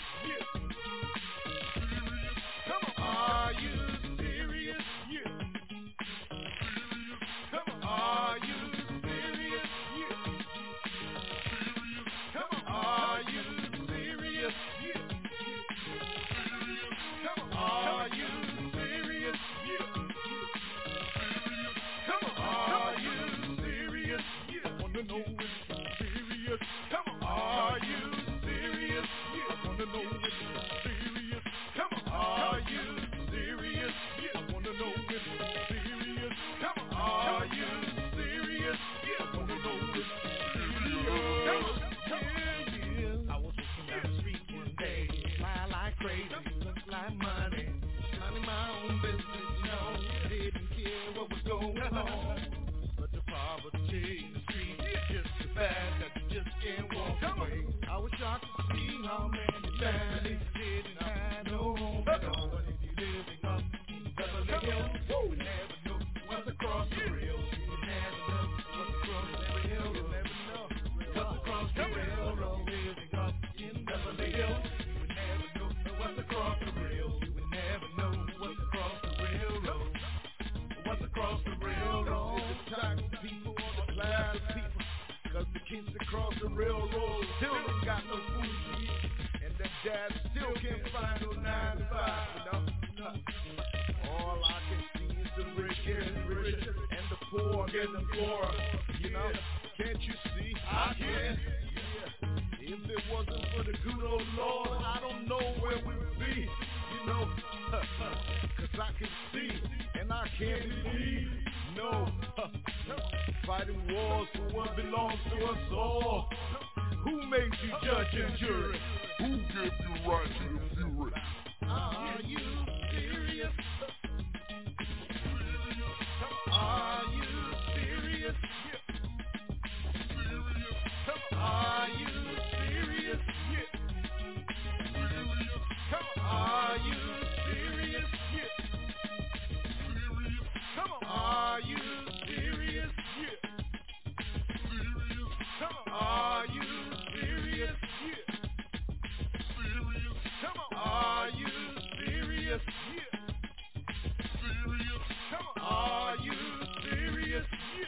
Come on, are you serious? Come on, are you serious? Come on, are you serious? Come on, are you serious? Come on, are you serious? I wanna know if you're serious. Come on, are you serious? I wanna know if you're serious. Come on, are you serious? I wanna know if you're serious. Come on, are you serious? I wanna know if you're serious. Come on, yeah. I was walking down the street one day, fly like crazy, look like money, minding my own business, you know, didn't care what was going on. But the poverty in the street is just so bad that you just can't walk away. I was shocked to see how many families didn't have no home at all. But if you're living up in Beverly Hills, you would never know what's across the rails. You would never know what's across the rails. You never know what's across the railroad. Living up in Beverly Hills, you would never know what's across the rails. You would never know what's across the railroad. What's across the railroad? The type of people or the class of people. Cause the kids across the railroad still ain't got no food to eat. And their dad still can't find no nine to five, you know? All I can see is the rich getting richer and the poor getting poorer, you know? Can't you see? I can. Yeah. If it wasn't for the good old Lord, I don't know where we'd be, you know? Cause I can see and I can't believe, no. Fighting wars for what belongs to us all. Who made you judge and jury? Who gave you right to the fury? Are you serious? Are you serious? Are you serious? Come on, are you serious? Come on, are you serious? Come on, are you serious? Come on, are you serious? Come on, are you serious?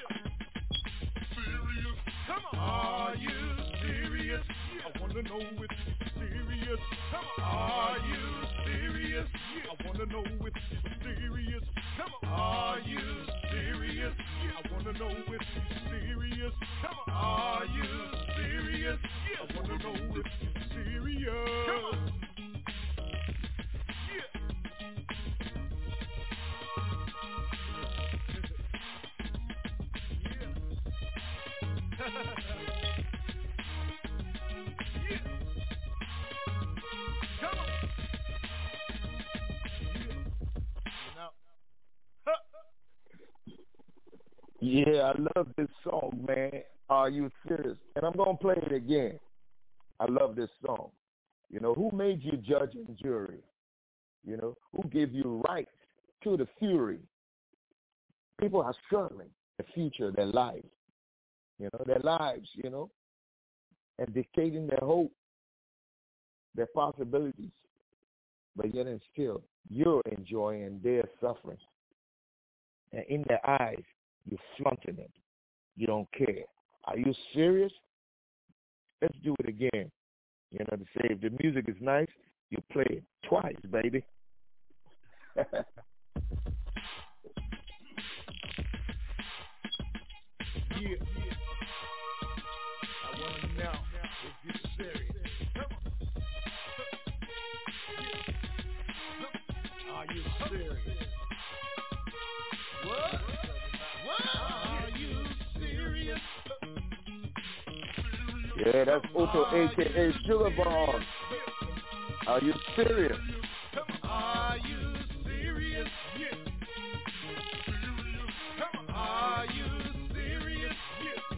Come on, are you serious? I wanna know if you're serious. Come on, are you serious? I wanna know if you're serious. Come on, are you serious? I wanna know if you're serious. Come on, are you serious? I wanna know if you're serious. Come on. Yeah. Yeah. Come on. Yeah. You know. Huh. Yeah, I love this song, man. Are you serious? And I'm going to play it again. I love this song. You know, who made you judge and jury? You know, who gave you right to the fury? People are struggling, the future, their lives, you know, their lives, you know, and dictating their hope, their possibilities. But yet and still, you're enjoying and they're suffering. And in their eyes, you're flaunting it. You don't care. Are you serious? Let's do it again. You know, to say if the music is nice, you play it twice, baby. Yeah, yeah. I want to know if you're serious. Come on. Yeah. Are you serious? What? What? Are you serious? Yeah, that's Otto, a k a. Sugar Bomb. Are you serious? Come on. Are you serious? Yeah. Come on. Are you serious? Yeah.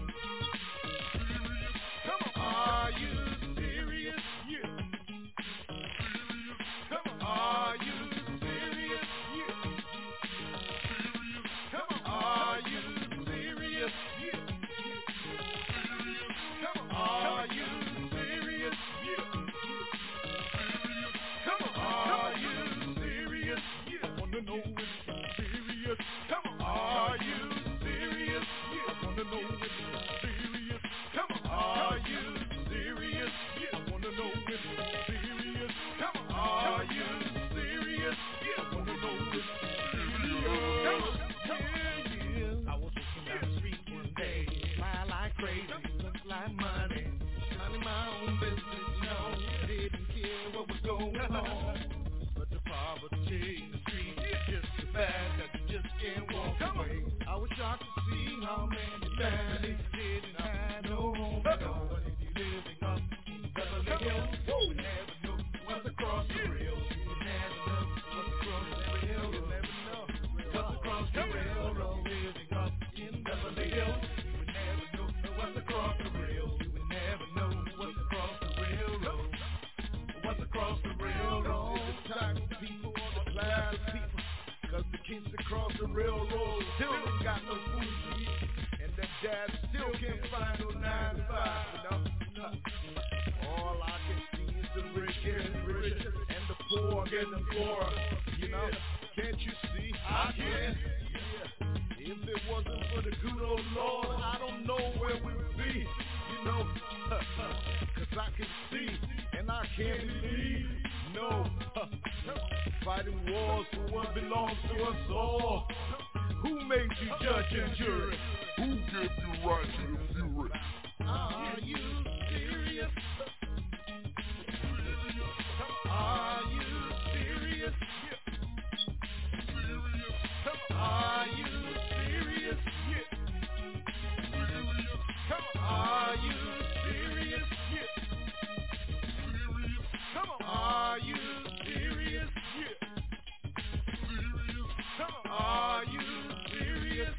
going on. But the poverty in the street is just so bad that you just can't walk away. I was shocked to see how many families didn't have no home at all. But if you living up in Beverly Hills, you never know what's across the rails. You never know what's across the rails. You never know what's across the railroad. Living up in Beverly Hills, you would never know what's across the rails. You would never know what's across the railroad. What's across the railroad? The type of people or the class of people. Cause the kids across the railroad still ain't got no food to eat. And their dad still can't find no nine to five, you know? All I can see is the rich getting richer and the poor getting poorer, you know? Can't you see? I can. Yeah. If it wasn't for the good old Lord, I don't know where we'd be, you know? Cause I can see and I can't believe, no. Fighting wars for what belongs to us all. Who made you judge and jury? Who gave you right to the fury? Are you serious? Are you serious? Are you serious? Come on. Are you serious? Come on. Are you serious? Come on. Are you serious?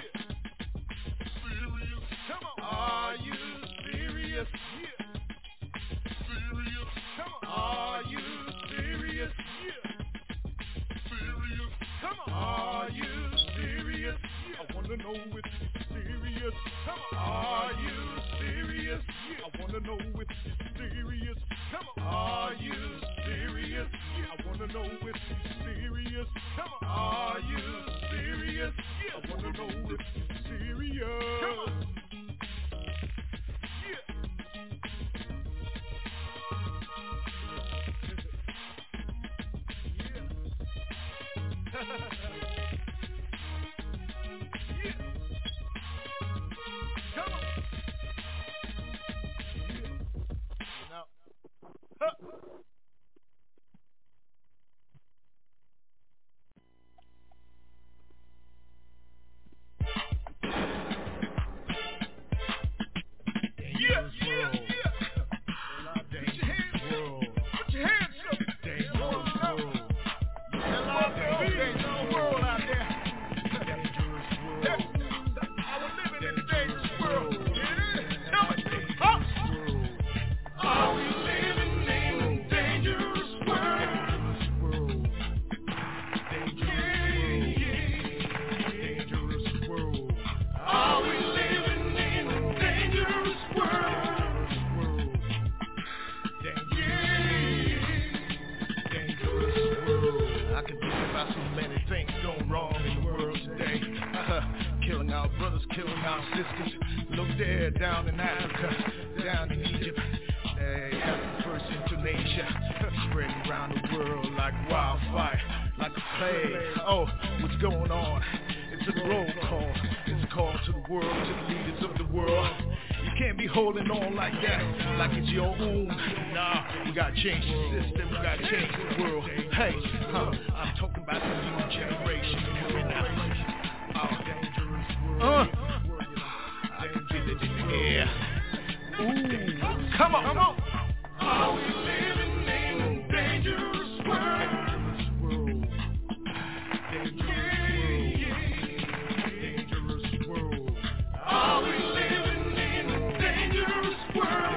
Come on. Are you serious? Come on. Are you serious? Come on. Are you serious? I wanna know if you're serious. Come on. Are you serious? I wanna know if you're serious. Come on. Are you serious? I wanna know if you're serious. Come on. Are you serious? I wanna know if you're serious. Come on. Change the system, we gotta change the world. Hey, huh, I'm talking about the new generation coming out. Oh, uh, I can feel it in the air. Ooh, come on, come on. Are we living in a dangerous world? Dangerous world. Are we living in a dangerous world?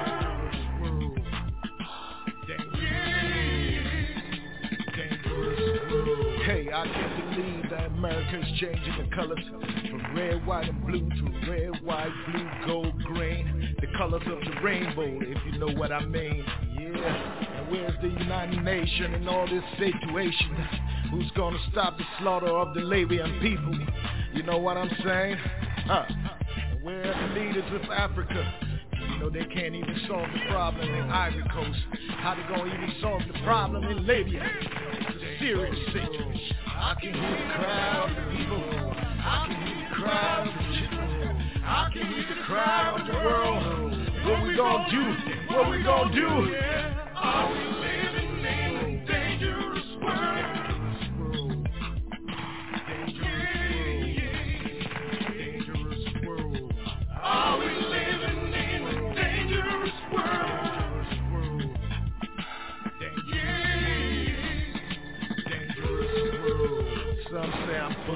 I can't believe that America's changing the colors from red, white, and blue to red, white, blue, gold, green. The colors of the rainbow, if you know what I mean. Yeah, and where's the United Nations in all this situation? Who's gonna stop the slaughter of the Libyan people? You know what I'm saying? Huh? And where are the leaders of Africa? You know they can't even solve the problem in Ivory Coast. How they gonna even solve the problem in Libya? It's a serious situation. I can hear the crowd of people. I can hear the crowd of the children. I can hear the crowd of the world. What we gonna do? What we gonna do? Are we living in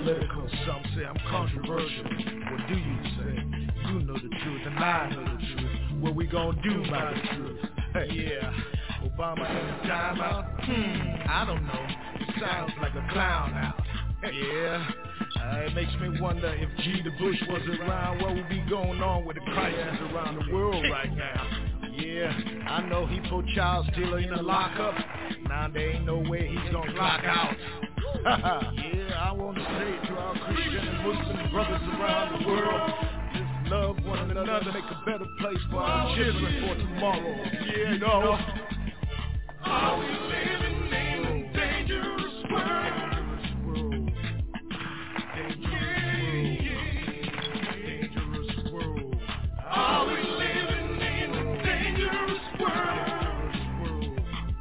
political, some say I'm controversial. What do you say? You know the truth and I know the truth. What we gonna do about the truth? Hey, yeah, Obama in a timeout? Hmm, I don't know. It sounds like a clown out. Yeah, uh, it makes me wonder if G. the Bush was around, what would be going on with the crisis around the world right now? Yeah, I know he put child stealer in a lockup. Now there ain't no way he's gonna clock out. Yeah, I want to say to our Christian and Muslim brothers around the world, just love one another, make a better place for our children for tomorrow. Yeah, you know. Are we living in a dangerous world? Are we living in a dangerous world?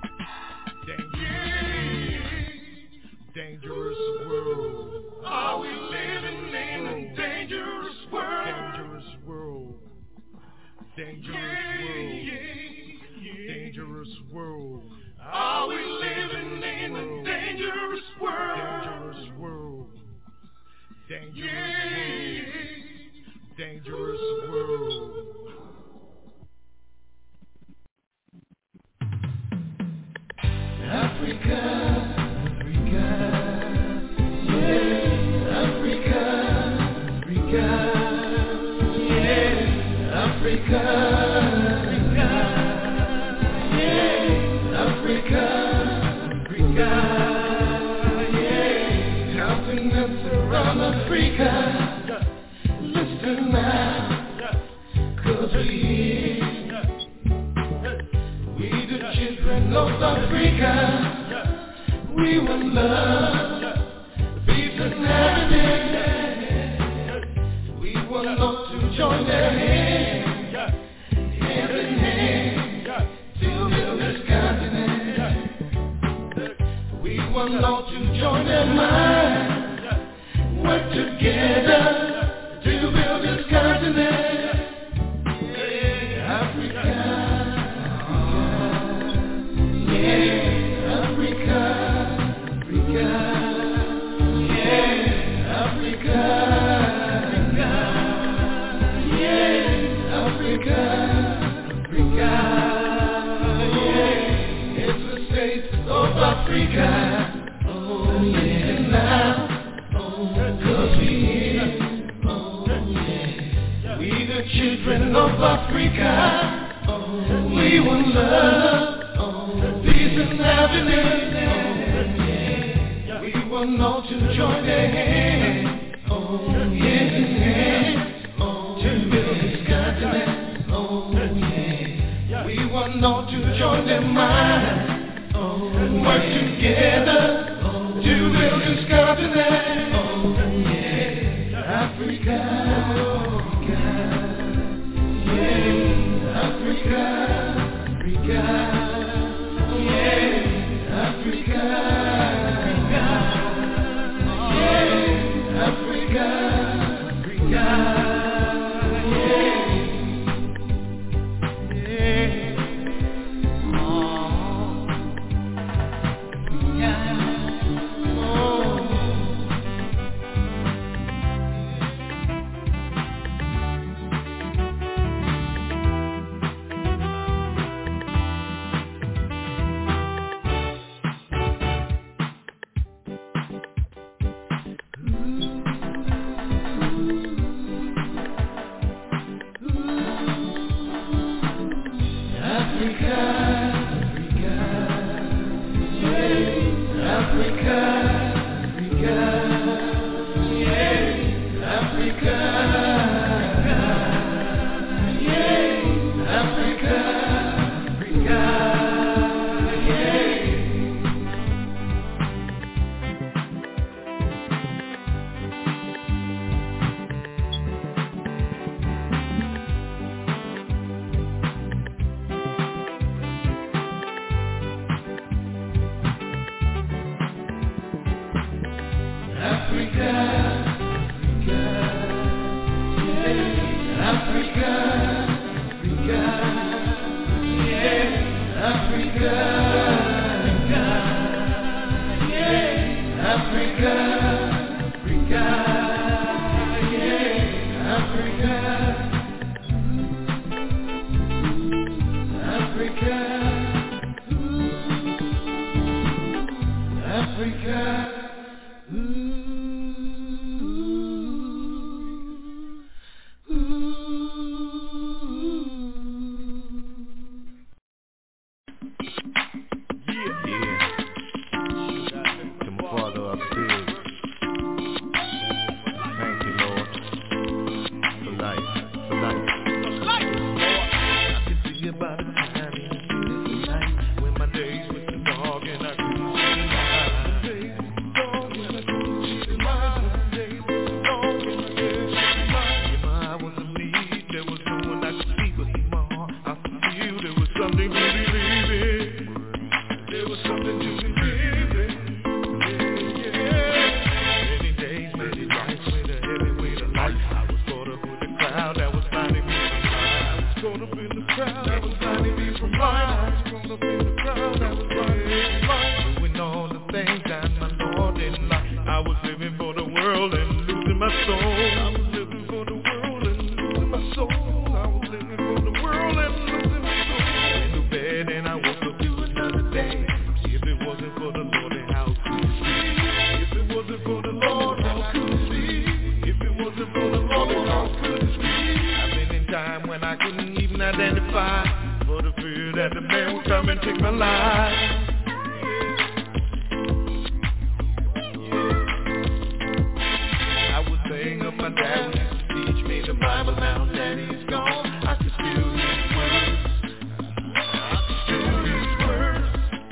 Dangerous world. Are we living in a dangerous world? Dangerous world. Dangerous world. Dangerous world. Are we living in a dangerous world? Dangerous world. Dangerous world. Dangerous world. Africa, Africa, yeah, Africa, Africa, yeah, Africa, Africa, yeah, Africa, Africa, yeah, continents around Africa. Listen now, cause we, we the children of Africa, we will love peace and happiness. We want all to join their hands, hand in hand, to build this continent. We want all to join their minds, work together to build this continent. Yeah, Africa, yeah, Africa, Africa, yeah, Africa, yeah, Africa, Africa, yeah, it's the states of Africa. Oh yeah, now, oh, cause we children of Africa, oh, we will love, oh, peace and happiness, oh, yeah. We want all to join their hands, oh, hand in hand, oh, to build this continent, oh, yeah. We want all to join their minds, oh, work together, oh, to build this continent, oh, yeah, Africa, oh, Africa, Africa, yeah, Africa, yeah, Africa, Africa, yeah, yeah, oh, yeah, oh, caught up in the crowd that was blinding me from light. I was caught up in the crowd that was blinding me from light. Doing all the things that my Lord didn't like. I was living for the world and losing my soul. I was living for the world and losing my soul. I was living for the world and losing my soul. I went to bed and I woke up to another day. If it wasn't for the Lord, then how could it be? If it wasn't for the Lord, how could it be? If it wasn't for the Lord, then how could it be? I've been in time when I couldn't even identify, for the fear that the man would come and take my life. My dad used to teach me the Bible, now Daddy's gone. I can still hear his words. I can still hear his words.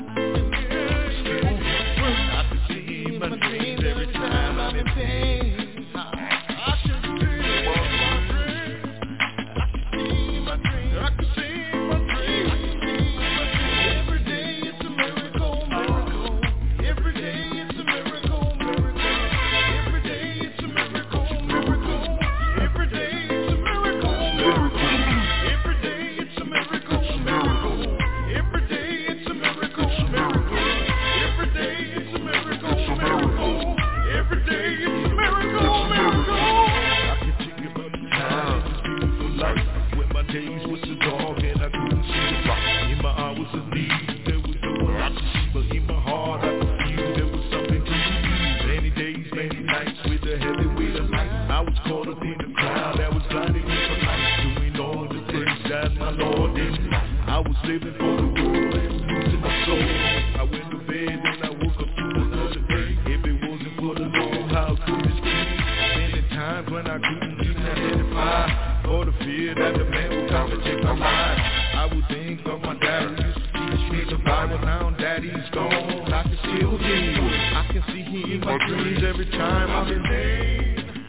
I can see my dreams every time I'm in pain. I can see my dreams. I can see my dreams. I can see my dreams. Every day it's a miracle, miracle. Every day it's a miracle, miracle. Every day it's a miracle. Every day it's a miracle, miracle. Every day it's a miracle, miracle. Every day it's a miracle, miracle. Every day it's a miracle, miracle. Every day it's a miracle, miracle. I can think about the time, this beautiful life, when my days were so dark and I couldn't see the light. In my hours of need, there was no one I could see, but in my heart I could feel there was something to believe. Many days, many nights with a heavy weight of light. I was caught up in the crowd that was blinding me from life, doing all the things that my Lord didn't like. I was living for the world and losing my soul. I went to bed and I woke up to another day. If it wasn't for the Lord, how could it be? Many times when I couldn't even identify, for the fear that the man would come and take my life. I would think of my dad who used to teach me the Bible, now Daddy's gone. I can still hear him. I can see him in my dreams every time I'm in pain.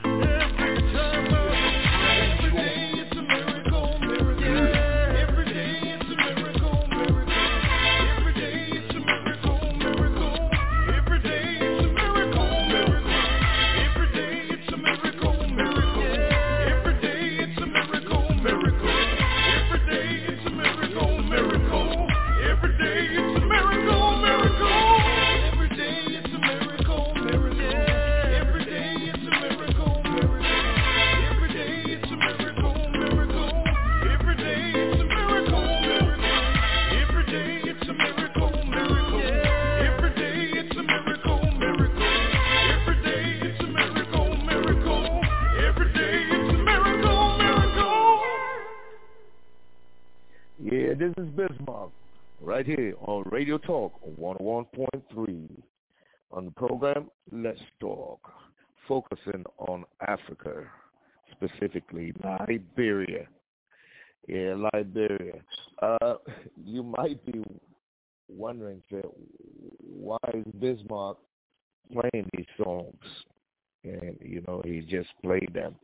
This is Bismarck, right here on Radio Talk one oh one point three. On the program, Let's Talk, focusing on Africa, specifically Liberia. Yeah, Liberia. Uh, you might be wondering, why is Bismarck playing these songs? And, you know, he just played them.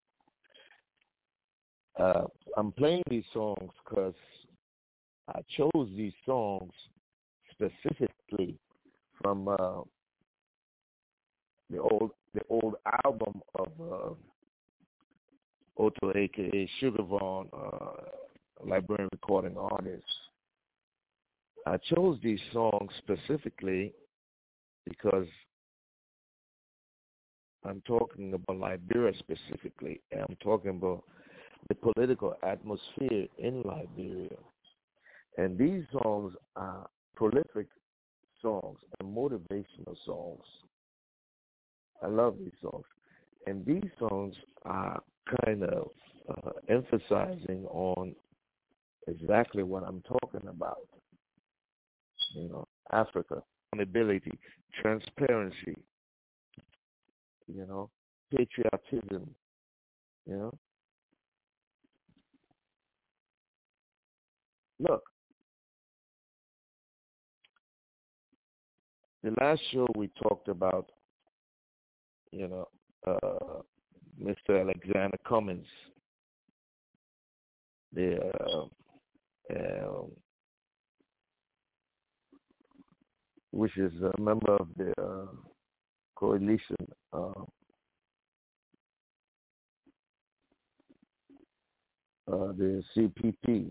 Uh, I'm playing these songs because I chose these songs specifically from uh, the old the old album of uh, Otto, a k a. Sugar Vaughn, uh, Liberian recording artist. I chose these songs specifically because I'm talking about Liberia specifically, and I'm talking about the political atmosphere in Liberia. And these songs are prolific songs and motivational songs. I love these songs. And these songs are kind of uh, emphasizing on exactly what I'm talking about. You know, Africa, accountability, transparency, you know, patriotism, you know. Look, the last show we talked about, you know, uh, Mister Alexander Cummings, the uh, uh, which is a member of the uh, coalition uh, uh, the C P P.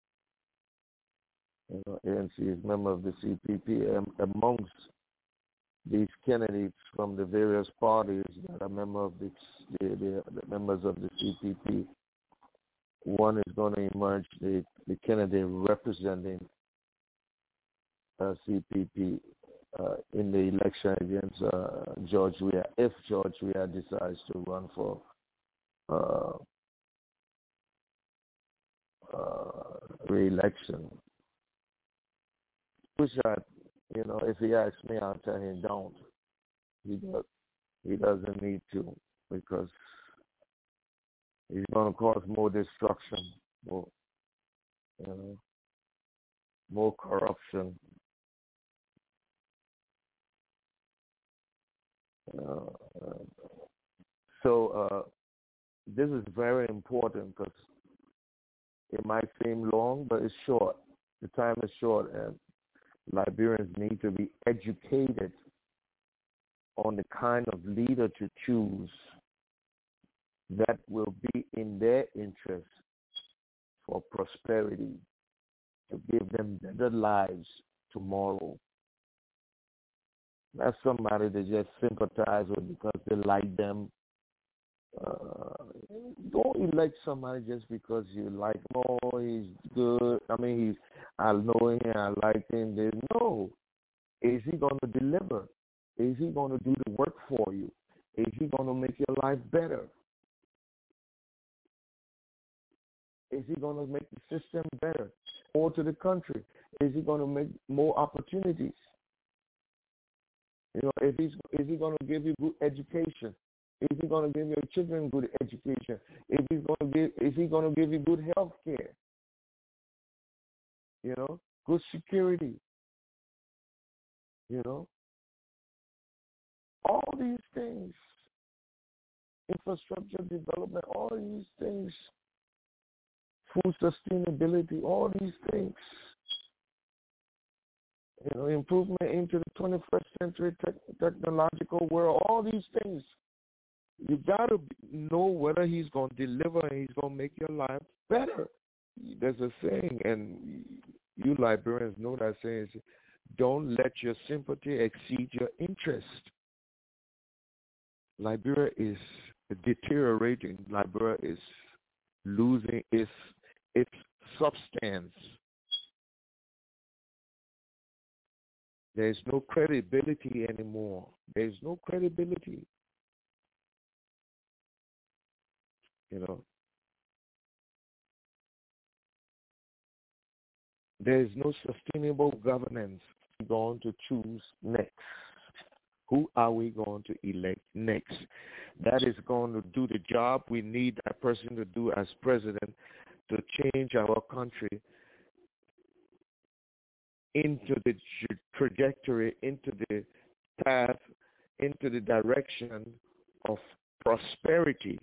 You know, A N C is a member of the C P P. And amongst these candidates from the various parties that are member of the, the, the, the members of the C P P, one is going to emerge, the, the candidate representing uh, C P P uh, in the election against uh, George Weah, if George Weah decides to run for uh, uh, re-election. Which I, you know, if he asks me, I'll tell him don't. He does, he doesn't need to, because he's going to cause more destruction, more, you know, more corruption. Uh, so uh, this is very important, because it might seem long, but it's short. The time is short, and Liberians need to be educated on the kind of leader to choose that will be in their interest for prosperity, to give them better lives tomorrow. Not somebody they just sympathize with because they like them. Uh, don't elect somebody just because you like him. Oh, he's good. I mean, he's, I know him. I like him. There's, no. Is he going to deliver? Is he going to do the work for you? Is he going to make your life better? Is he going to make the system better? More to the country? Is he going to make more opportunities? You know, if he's, is he going to give you good education? Is he going to give your children good education? Is he going to give? Is he going to give you good health care? You know, good security. You know, all these things, infrastructure development, all these things, food sustainability, all these things. You know, improvement into the twenty-first century te- technological world, all these things. You got to know whether he's going to deliver and he's going to make your life better. There's a saying, and you Liberians know that saying, don't let your sympathy exceed your interest. Liberia is deteriorating. Liberia is losing its, its substance. There's no credibility anymore. There's no credibility. You know, there is no sustainable governance we're going to choose next. Who are we going to elect next? That is going to do the job we need that person to do as president to change our country into the trajectory, into the path, into the direction of prosperity.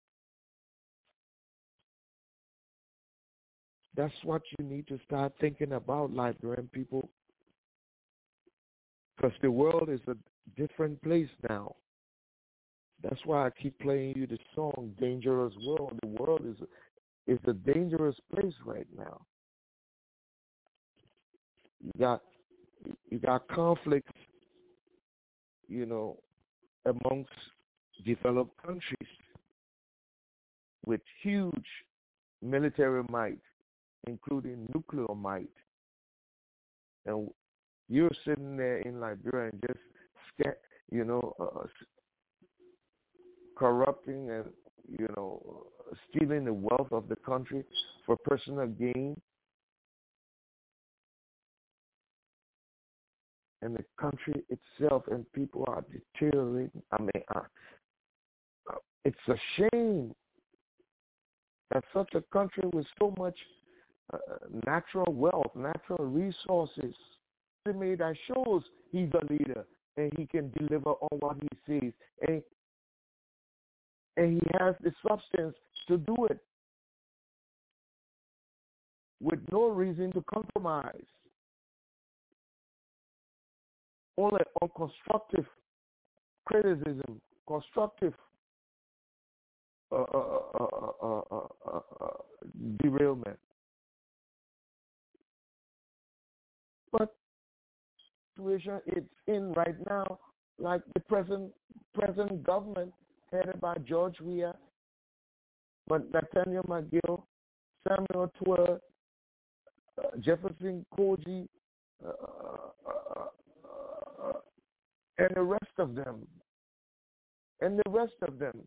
That's what you need to start thinking about, Liberian people. Because the world is a different place now. That's why I keep playing you the song, Dangerous World. The world is a, is a dangerous place right now. You got, you got conflicts, you know, amongst developed countries with huge military might, including nuclear might. And you're sitting there in Liberia and just, you know, uh, corrupting and, you know, stealing the wealth of the country for personal gain. And the country itself and people are deteriorating. I mean, uh, uh, it's a shame that such a country with so much uh, natural wealth, natural resources, that shows he's a leader and he can deliver on what he says, and, and he has the substance to do it with no reason to compromise, only on constructive criticism, constructive uh, uh, uh, uh, uh, uh, uh, derailment. But situation it's in right now, like the present present government headed by George Weah, but Nathaniel McGill, Samuel Twer, uh, Jefferson Koji, uh, uh, uh, and the rest of them, and the rest of them.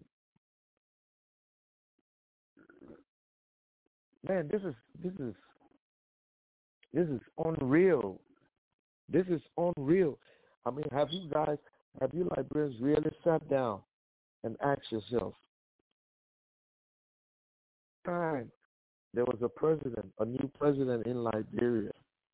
Man, this is this is this is unreal. This is unreal. I mean, have you guys, have you Liberians really sat down and asked yourself, time there was a president, a new president in Liberia,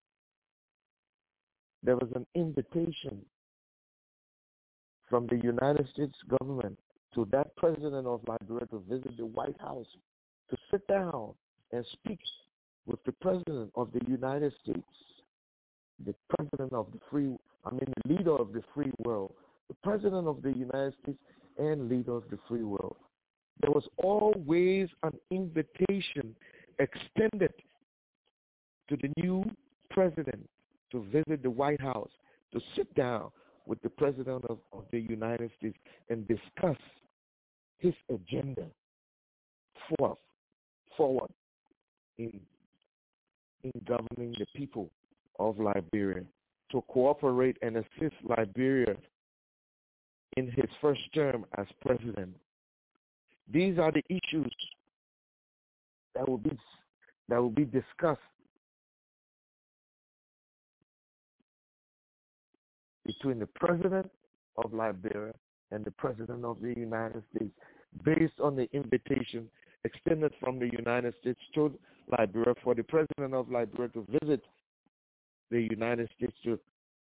there was an invitation from the United States government to that president of Liberia to visit the White House, to sit down and speak with the president of the United States, the president of the free, I mean the leader of the free world, the president of the United States and leader of the free world. There was always an invitation extended to the new president to visit the White House, to sit down with the president of, of the United States and discuss his agenda forth, forward in, in governing the people of Liberia, to cooperate and assist Liberia in his first term as president. These are the issues that will be that will be discussed between the president of Liberia and the president of the United States, based on the invitation extended from the United States to Liberia for the president of Liberia to visit the United States to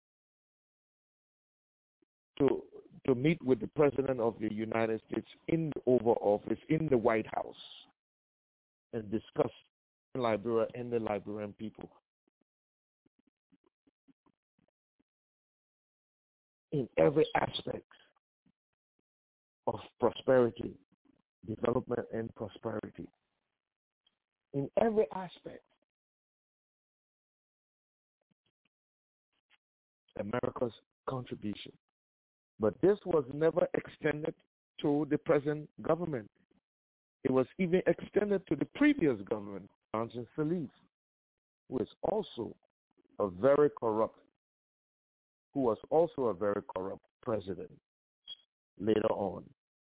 to to meet with the president of the United States in the Oval Office, in the White House, and discuss Liberia and the Liberian people. In every aspect of prosperity, development and prosperity. In every aspect. America's contribution. But this was never extended to the present government. It was even extended to the previous government, Johnson Sirleaf, who is also a very corrupt, who was also a very corrupt president later on,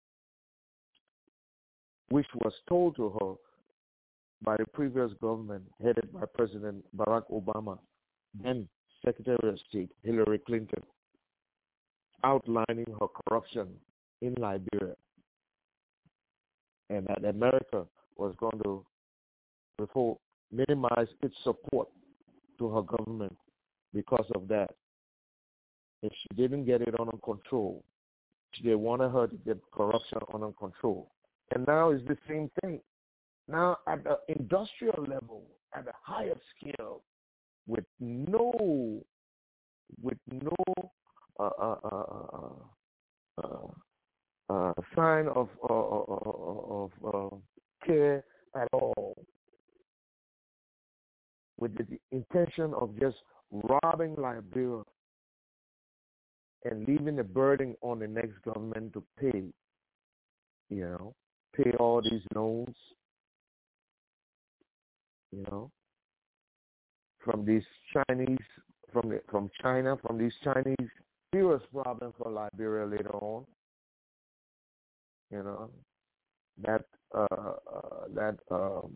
which was told to her by the previous government headed by President Barack Obama, then Secretary of State Hillary Clinton, outlining her corruption in Liberia, and that America was going to before, minimize its support to her government because of that. If she didn't get it under control, they wanted her to get corruption under control. And now it's the same thing. Now at the industrial level, at a higher scale, with no, with no uh, uh, uh, uh, uh, sign of uh, of uh, care at all, with the intention of just robbing Liberia and leaving the burden on the next government to pay, you know, pay all these loans, you know, from these Chinese, from the, from China, from these Chinese, serious problem for Liberia later on, you know, that uh, uh, that um,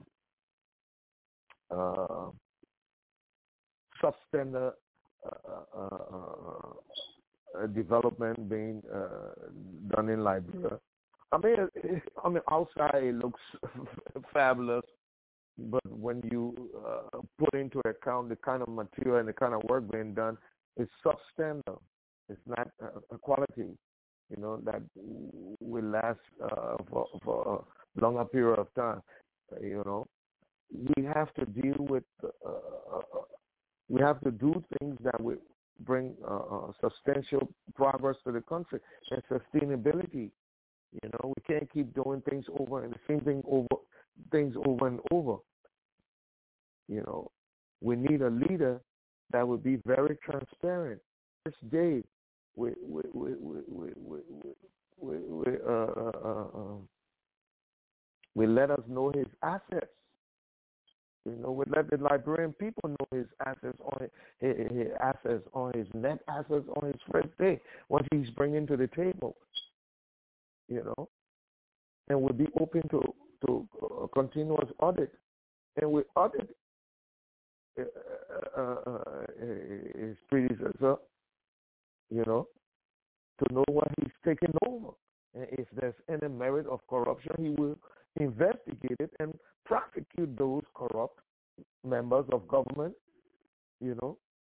uh, substandard uh, uh, uh, development being uh, done in Liberia. I mean, it, I mean, outside it looks fabulous, but when you uh, put into account the kind of material and the kind of work being done, it's substandard. It's not uh, a quality, you know, that will last uh, for, for a longer period of time. Uh, you know, we have to deal with, uh, uh, we have to do things that will bring uh, uh, substantial progress to the country and sustainability. You know, we can't keep doing things over and the same thing over, things over and over. You know, we need a leader that would be very transparent. This day, we we we we we we, we, we uh, uh, uh, uh, we let us know his assets. You know, we let the Liberian people know his assets on his, his, his assets on his net assets on his first day, what he's bringing to the table. You know, and we'll be open to to a continuous audit, and we audit uh, uh, uh, his predecessor. You know, to know what he's taking over, and if there's any merit of corruption, he will investigate it and prosecute those corrupt members of government, you know,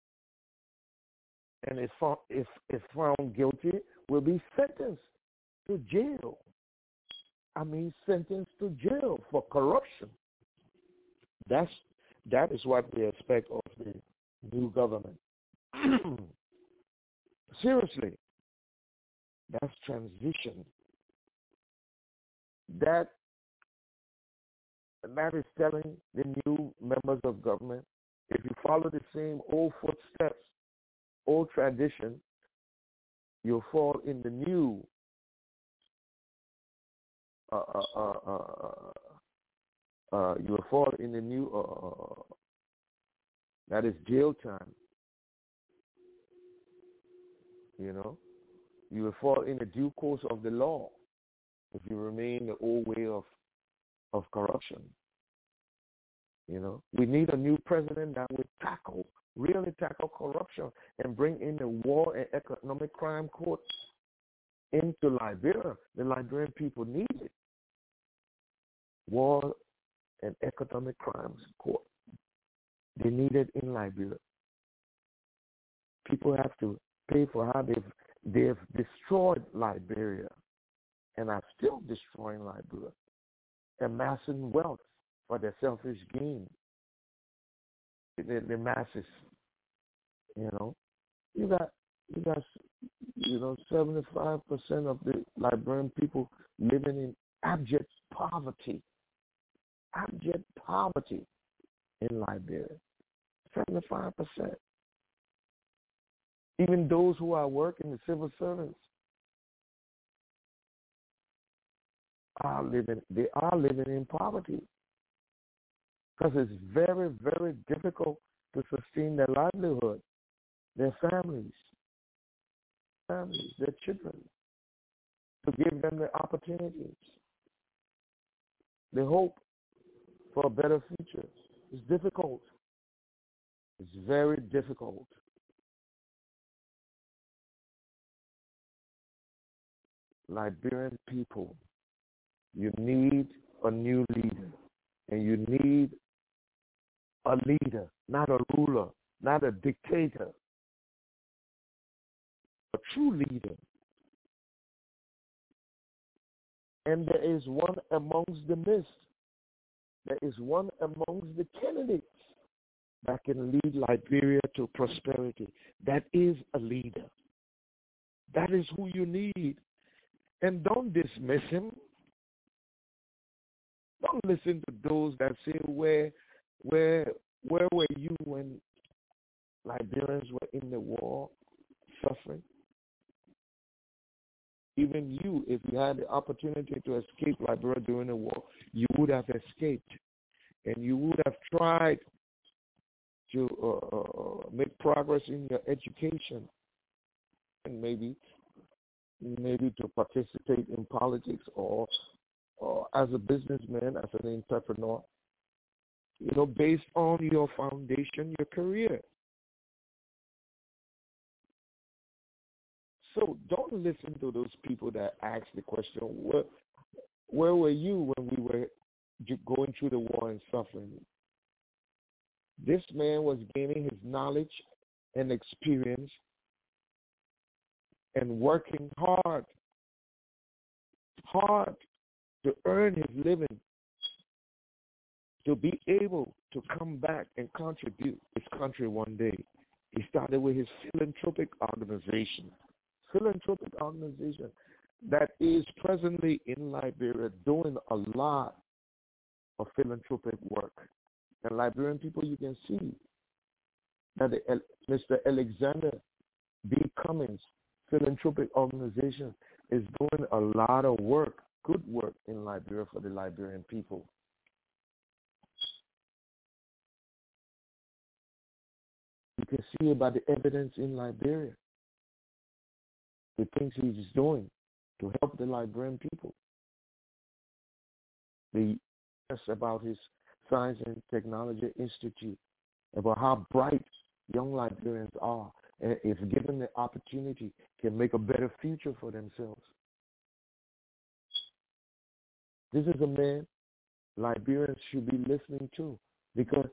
and if found, if, if found guilty, will be sentenced to jail. I mean, sentenced to jail for corruption. That's, that is what we expect of the new government. Seriously, that's transition. That that is telling the new members of government, if you follow the same old footsteps, old tradition, you'll fall in the new uh, uh, uh, uh, uh, you'll fall in the new uh, that is jail time. You know, you will fall in the due course of the law if you remain the old way of of corruption. You know, we need a new president that will tackle, really tackle corruption and bring in the war and economic crime court into Liberia. The Liberian people need it. War and economic crimes court. They need it in Liberia. People have to pay for how they've, they've destroyed Liberia and are still destroying Liberia, amassing wealth for their selfish gain. The, the masses, you know, you got, you got, you know, seventy-five percent of the Liberian people living in abject poverty, abject poverty in Liberia, seventy-five percent. Even those who are working, the civil servants, are living, they are living in poverty because it's very, very difficult to sustain their livelihood, their families, families, their children, to give them the opportunities, the hope for a better future. It's difficult. It's very difficult. Liberian people, you need a new leader, and you need a leader, not a ruler, not a dictator, a true leader. And there is one amongst the midst, there is one amongst the candidates that can lead Liberia to prosperity. That is a leader. That is who you need. And don't dismiss him. Don't listen to those that say, where, where, where were you when Liberians were in the war suffering? Even you, if you had the opportunity to escape Liberia during the war, you would have escaped. And you would have tried to uh, uh, make progress in your education and maybe maybe to participate in politics or, or as a businessman, as an entrepreneur, you know, based on your foundation, your career. So don't listen to those people that ask the question, where, where were you when we were going through the war and suffering? This man was gaining his knowledge and experience and working hard, hard to earn his living, to be able to come back and contribute his country one day. He started with his philanthropic organization. Philanthropic organization. that is presently in Liberia doing a lot of philanthropic work. And Liberian people, you can see that the, Mister Alexander B. Cummings philanthropic organization is doing a lot of work, good work in Liberia for the Liberian people. You can see about the evidence in Liberia, the things he's doing to help the Liberian people. The about his Science and Technology Institute, about how bright young Liberians are, and if given the opportunity, can make a better future for themselves. This is a man Liberians should be listening to, because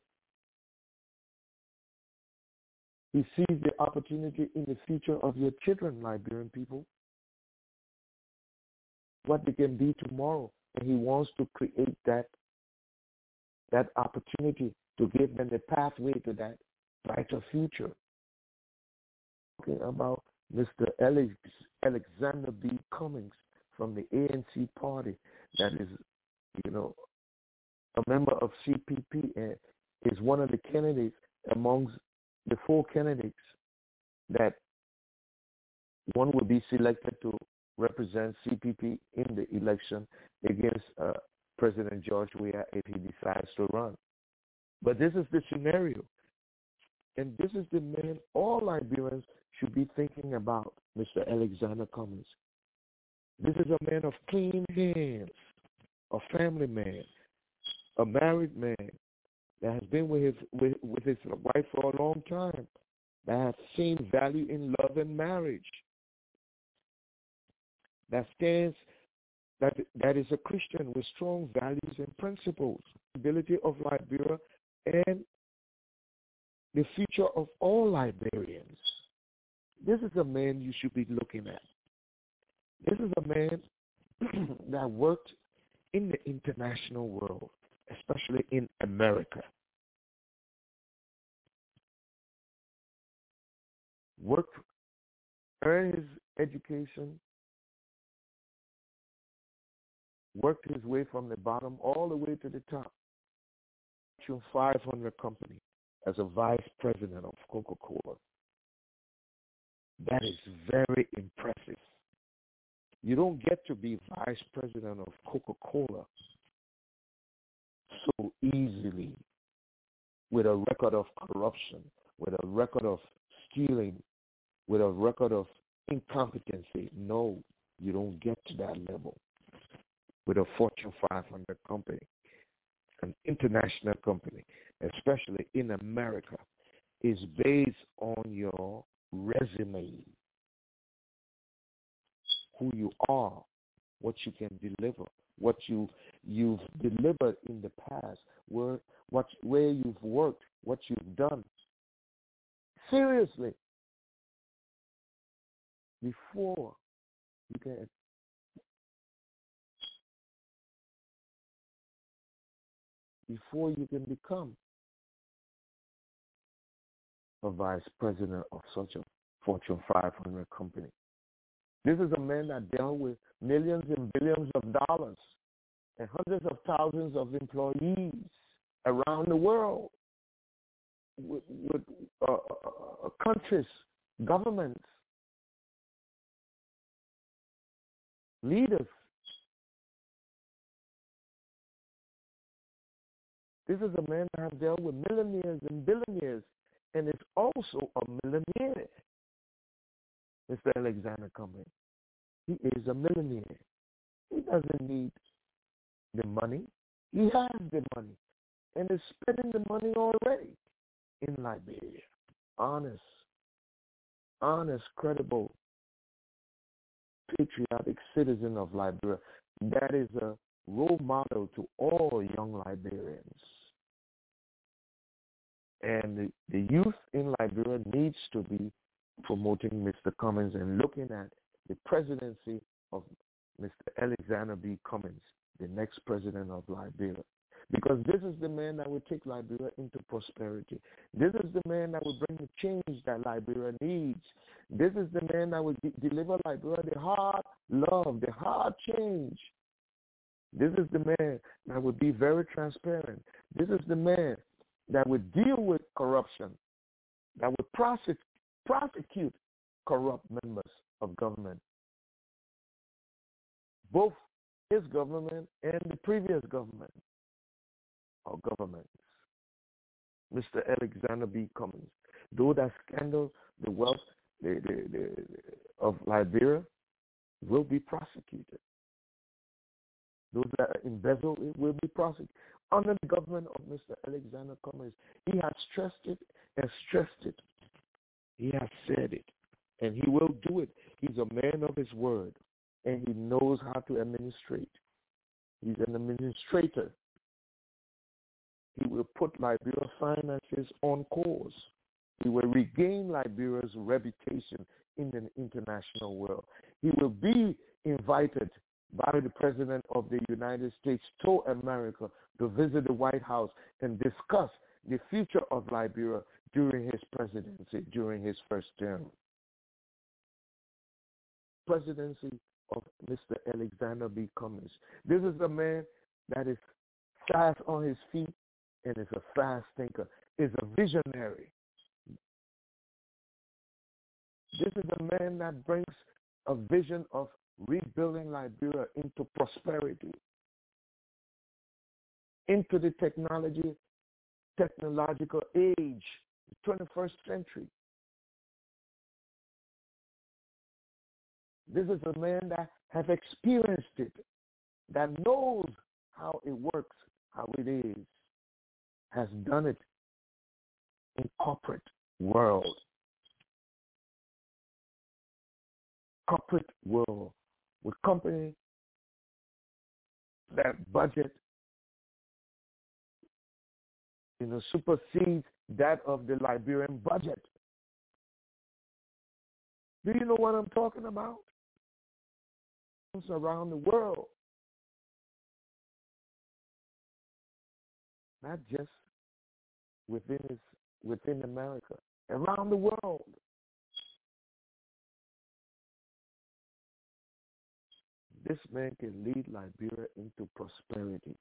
he sees the opportunity in the future of your children, Liberian people, what they can be tomorrow, and he wants to create that that opportunity to give them the pathway to that brighter future. Talking about Mister Alex, Alexander B. Cummings from the A N C party, that is, you know, a member of C P P and is one of the candidates amongst the four candidates that one will be selected to represent C P P in the election against uh, President George Weah if he decides to run. But this is the scenario. And this is the man all Liberians should be thinking about, Mister Alexander Cummings. This is a man of clean hands, a family man, a married man that has been with his, with, with his wife for a long time, that has seen value in love and marriage, that stands That, that is a Christian with strong values and principles, ability of Liberia, and the future of all Liberians. This is a man you should be looking at. This is a man that worked in the international world, especially in America. Worked, earned his education, worked his way from the bottom all the way to the top. Fortune five hundred company as a vice president of Coca-Cola. That is very impressive. You don't get to be vice president of Coca-Cola so easily with a record of corruption, with a record of stealing, with a record of incompetency. No, you don't get to that level. With a Fortune five hundred company, an international company, especially in America, is based on your resume, who you are, what you can deliver, what you, you've delivered in the past, where, what, where you've worked, what you've done. Seriously, before you can before you can become a vice president of such a Fortune five hundred company. This is a man that dealt with millions and billions of dollars and hundreds of thousands of employees around the world, with, with uh, uh, countries, governments, leaders. This is a man that has dealt with millionaires and billionaires, and is also a millionaire. Mister Alexander Cummings, he is a millionaire. He doesn't need the money. He has the money, and is spending the money already in Liberia. Honest, honest, credible, patriotic citizen of Liberia. That is a role model to all young Liberians. And the, the youth in Liberia needs to be promoting Mister Cummings and looking at the presidency of Mister Alexander B. Cummings, the next president of Liberia. because this is the man that will take Liberia into prosperity. This is the man that will bring the change that Liberia needs. This is the man that will de- deliver Liberia the hard love, the hard change. This is the man that will be very transparent. This is the man that will deal with corruption, that will prosecute, prosecute corrupt members of government, both his government and the previous government or governments. Mister Alexander B. Cummings, though that scandal, the wealth the, the, the, of Liberia will be prosecuted. Those that embezzle it will be prosecuted. Under the government of Mister Alexander Cummings, he has stressed it and stressed it. He has said it, and he will do it. He's a man of his word, and he knows how to administrate. He's an administrator. He will put Liberia's finances on course. He will regain Liberia's reputation in the international world. He will be invited by the President of the United States to America to visit the White House and discuss the future of Liberia during his presidency, during his first term. Presidency of Mister Alexander B. Cummings. This is a man that is fast on his feet and is a fast thinker, is a visionary. This is a man that brings a vision of rebuilding Liberia into prosperity, into the technology, technological age, the twenty-first century. This is a man that has experienced it, that knows how it works, how it is, has done it in corporate world. Corporate world with company that budget, you know, supersedes that of the Liberian budget. Do you know what I'm talking about? It's around the world, not just within his, within America, around the world. This man can lead Liberia into prosperity.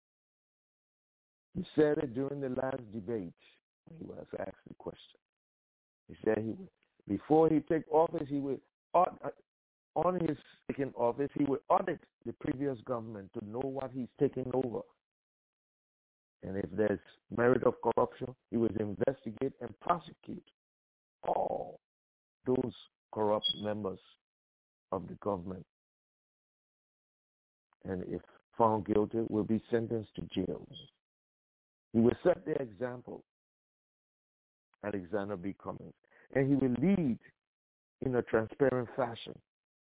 He said it during the last debate when he was asked the question. He said he would, before he take office, he would, on his taking office, he would audit the previous government to know what he's taking over. And if there's merit of corruption, he would investigate and prosecute all those corrupt members of the government. And if found guilty, will be sentenced to jail. He will set the example, Alexander B. Cummings, and he will lead in a transparent fashion.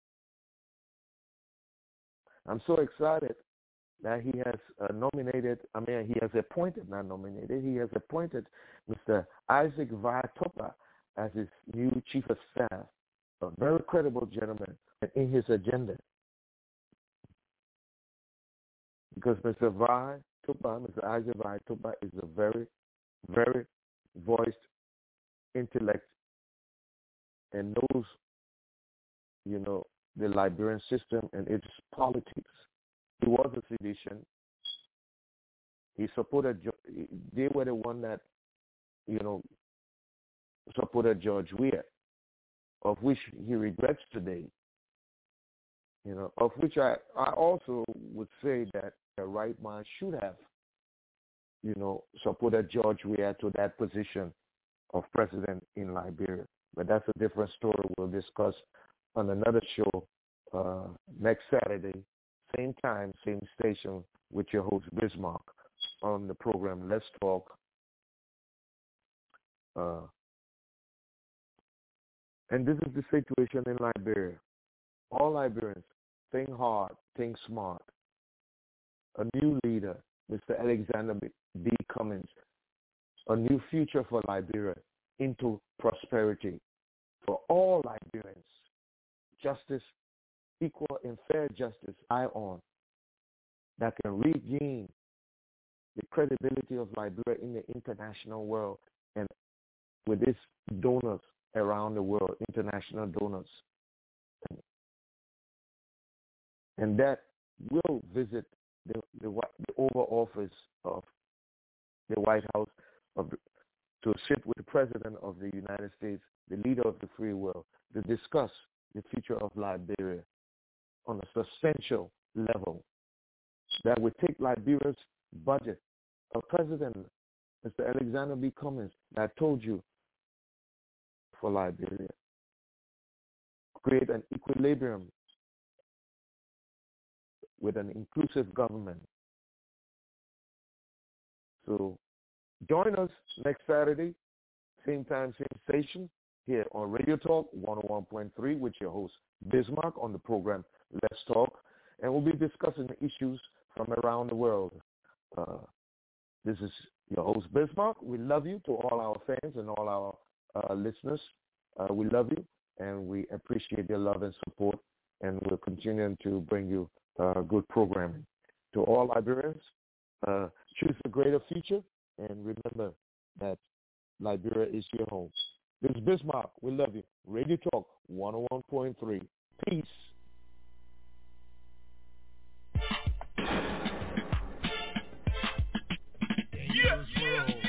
I'm so excited that he has uh, nominated, I mean, he has appointed, not nominated, he has appointed Mister Isaac Via-Topa as his new chief of staff, a very credible gentleman in his agenda. Because Mister Via-Topa, Mister Isaac Via-Topa is a very, very voiced intellect and knows, you know, the Liberian system and its politics. He was a sedition. He supported, they were the one that, you know, supported George Weah, of which he regrets today. You know, of which I, I also would say that the right man should have, you know, supported George Weah to that position of president in Liberia. But that's a different story we'll discuss on another show uh, next Saturday, same time, same station, with your host Bismarck on the program Let's Talk. Uh, and this is the situation in Liberia. All Liberians, think hard, think smart. A new leader, Mister Alexander B. Cummings. A new future for Liberia into prosperity for all Liberians. Justice, equal and fair justice, eye on, that can regain the credibility of Liberia in the international world and with its donors around the world, international donors. And that will visit the, the, the Oval Office of the White House of the, to sit with the President of the United States, the leader of the free world, to discuss the future of Liberia on a substantial level that would take Liberia's budget. Our President, Mister Alexander B. Cummings, that I told you for Liberia, create an equilibrium with an inclusive government. So join us next Saturday, same time, same station, here on Radio Talk one oh one point three with your host, Bismarck, on the program Let's Talk. And we'll be discussing issues from around the world. Uh, this is your host, Bismarck. We love you, to all our fans and all our uh, listeners. Uh, we love you, and we appreciate your love and support, and we're continuing to bring you uh, good programming. To all Liberians, uh, choose a greater future, and remember that Liberia is your home. This is Bismarck. We love you. Radio Talk one oh one point three. Peace. Yeah, yeah.